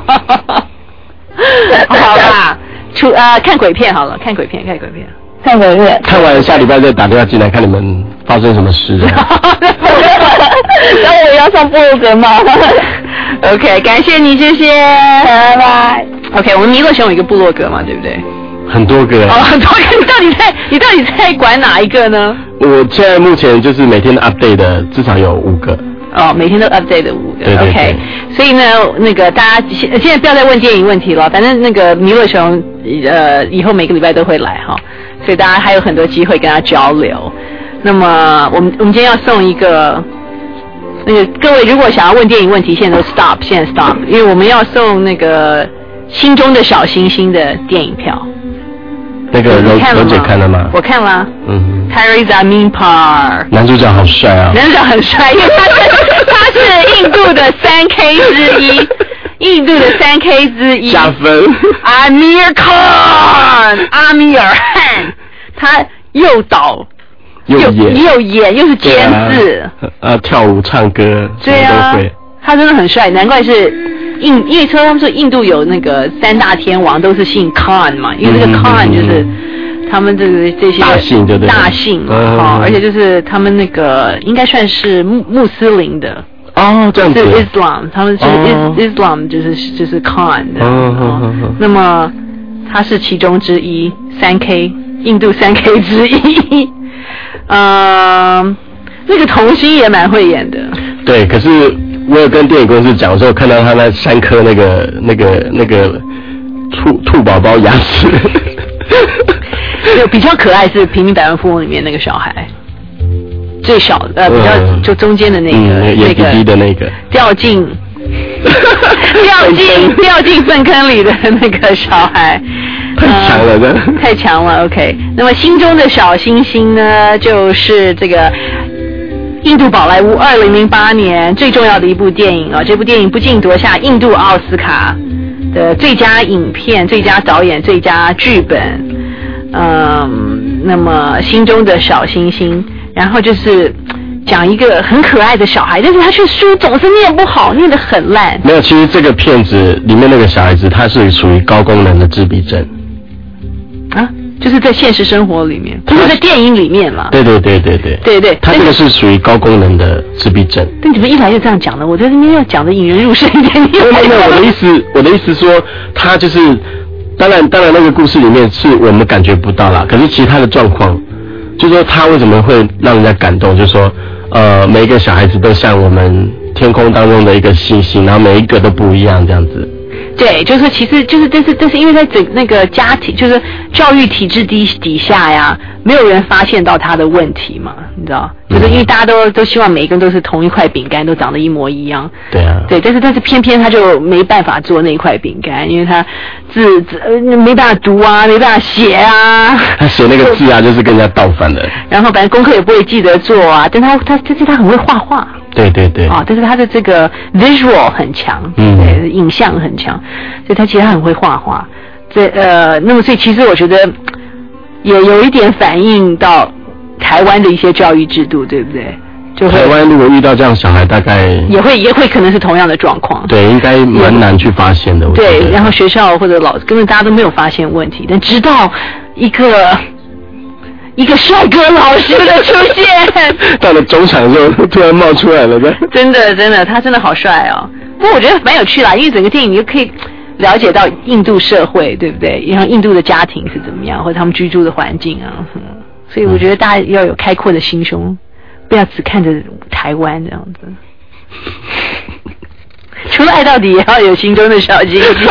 好啦，初呃看鬼片好了，看鬼片，看鬼片。 看鬼片， 看完下礼拜再打电话进来，看你们发生什么事、啊。 那我要上部落格吗 ？OK， 感谢你，谢谢， 拜拜。 OK， 我们弥勒熊有一个部落格嘛，对不对？ 很多个。 哦，很多个。你到底在你到底在管哪一个呢？ 我现在目前就是每天的 update 的至少有五个。 哦，每天都 update 的五个。 对对对 OK， 所以呢，那个大家现现在不要再问电影问题了，反正那个弥勒熊呃以后每个礼拜都会来哈。所以大家还有很多机会跟他交流。那么我们我们今天要送一个，那个各位如果想要问电影问题，现在都 stop， 现在 stop， 因为我们要送那个心中的小星星的电影票。 那个柔柔姐看了吗？ 我看了。 嗯。 Harry Zaminpar。 男主角好帅啊！ 男主角很帅，因为他是他是印度的三 K 之一。印度的三 K 之一加分。 阿米尔汗，阿米尔汗，他又导又演又演又是监制， 啊，跳舞唱歌， 对啊， 都会。 他真的很帅，难怪是印，因为说他们说印度有那个三大天王都是姓 Khan 嘛，因为这个 Khan 就是他们这个这些大姓，对不对？ 大姓嘛，哈、嗯，而且就是他们那个应该算是穆穆斯林的。 哦，这样子。 是 Islam， 他们是 Islam， 就是就是 Khan 的。嗯嗯嗯。那么他是其中之一，三 K 印度三 K 之一。嗯，那个童星也蛮会演的。 对，可是我有跟电影公司讲的时候，看到他那三颗那个那个那个兔兔宝宝牙齿。 有比较可爱是《平民百万富翁》里面那个小孩。 最小呃比较就中间的那个、 嗯、 那个低的那个掉进掉进掉进粪坑里的那个小孩。 太强了，真的、 呃、太强了。OK， 那么心中的小星星呢，就是这个印度宝莱坞二零零八年最重要的一部电影啊。这部电影不仅夺下印度奥斯卡的最佳影片、最佳导演、最佳剧本。嗯，那么心中的小星星，然后就是讲一个很可爱的小孩，但是他却书总是念不好，念得很烂。 没有，其实这个片子里面那个小孩子，他是属于高功能的自闭症。 啊，就是在现实生活里面，不是在电影里面嘛？ 对对对对对对对， 他这个是属于高功能的自闭症。 但你们一来就这样讲的，我在这边要讲的引人入胜一点。 没有没有，我的意思，我的意思说，他就是，当然当然那个故事里面是我们感觉不到啦，可是其他的状况，就是说他为什么会让人家感动，就是说，呃，每一个小孩子都像我们天空当中的一个星星，然后每一个都不一样这样子。 对，就是其实就是但是但是因为在整那个家庭就是教育体制底底下呀，没有人发现到他的问题嘛，你知道？就是因为大家都都希望每一个人都是同一块饼干，都长得一模一样。 对啊。 对，但是但是偏偏他就没办法做那块饼干，因为他字字没办法读啊，没办法写啊。 他写那个字啊，就是跟人家倒反的。 然后反正功课也不会记得做啊，但他他但是他很会画画。 对对对。 啊，但是他的这个 visual 很强，嗯，对，影像很强，所以他其实他很会画画。这呃，那么所以其实我觉得也有一点反映到台湾的一些教育制度，对不对？就台湾如果遇到这样小孩，大概也会也会可能是同样的状况。 对，应该蛮难去发现的。 对，然后学校或者老师根本大家都没有发现问题，但直到一个。一个帅哥老师的出现， 到了中场的时候突然冒出来了呗。 真的真的，他真的好帅哦。不过我觉得蛮有趣啦，因为整个电影你就可以了解到印度社会，对不对？然后印度的家庭是怎么样，或者他们居住的环境啊。嗯、所以我觉得大家要有开阔的心胸，不要只看着台湾这样子。除了爱到底，也要有心中的小星星。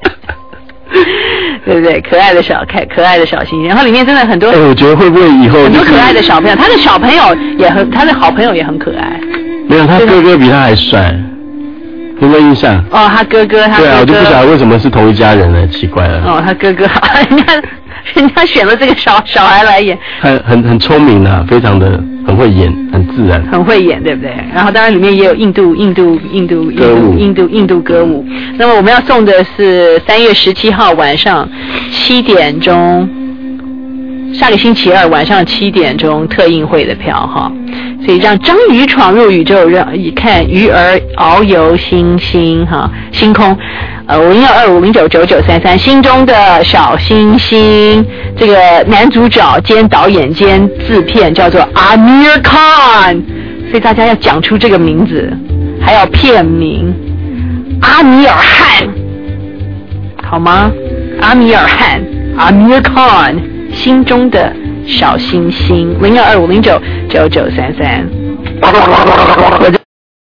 对不对？可爱的小可可爱的小星星，然后里面真的很多。 哎，我觉得会不会以后、就是、 很多可爱的小朋友，他的小朋友也很，他的好朋友也很可爱。 没有，他哥哥比他还帅，有没有印象？ 哦，他哥哥，他哥哥。 对啊，我就不晓得为什么是同一家人呢，奇怪了。 哦，他哥哥，人家人家选了这个小小孩来演， 很很很聪明啊，非常的很会演，很自然， 很会演，对不对？然后当然里面也有印度印度印度歌舞印度印度歌舞。那么我们要送的是三月十七号晚上七点钟，下个星期二晚上七点钟特映会的票哈。所以让章鱼闯入宇宙，让看鱼儿遨游星星哈星空。呃，五零二二五零九九九三三，心中的小星星，这个男主角兼导演兼制片叫做阿米尔汗，所以大家要讲出这个名字，还要片名阿米尔汗，好吗？阿米尔汗，阿米尔汗，心中的小星星，零二二五零九九九三三。我在。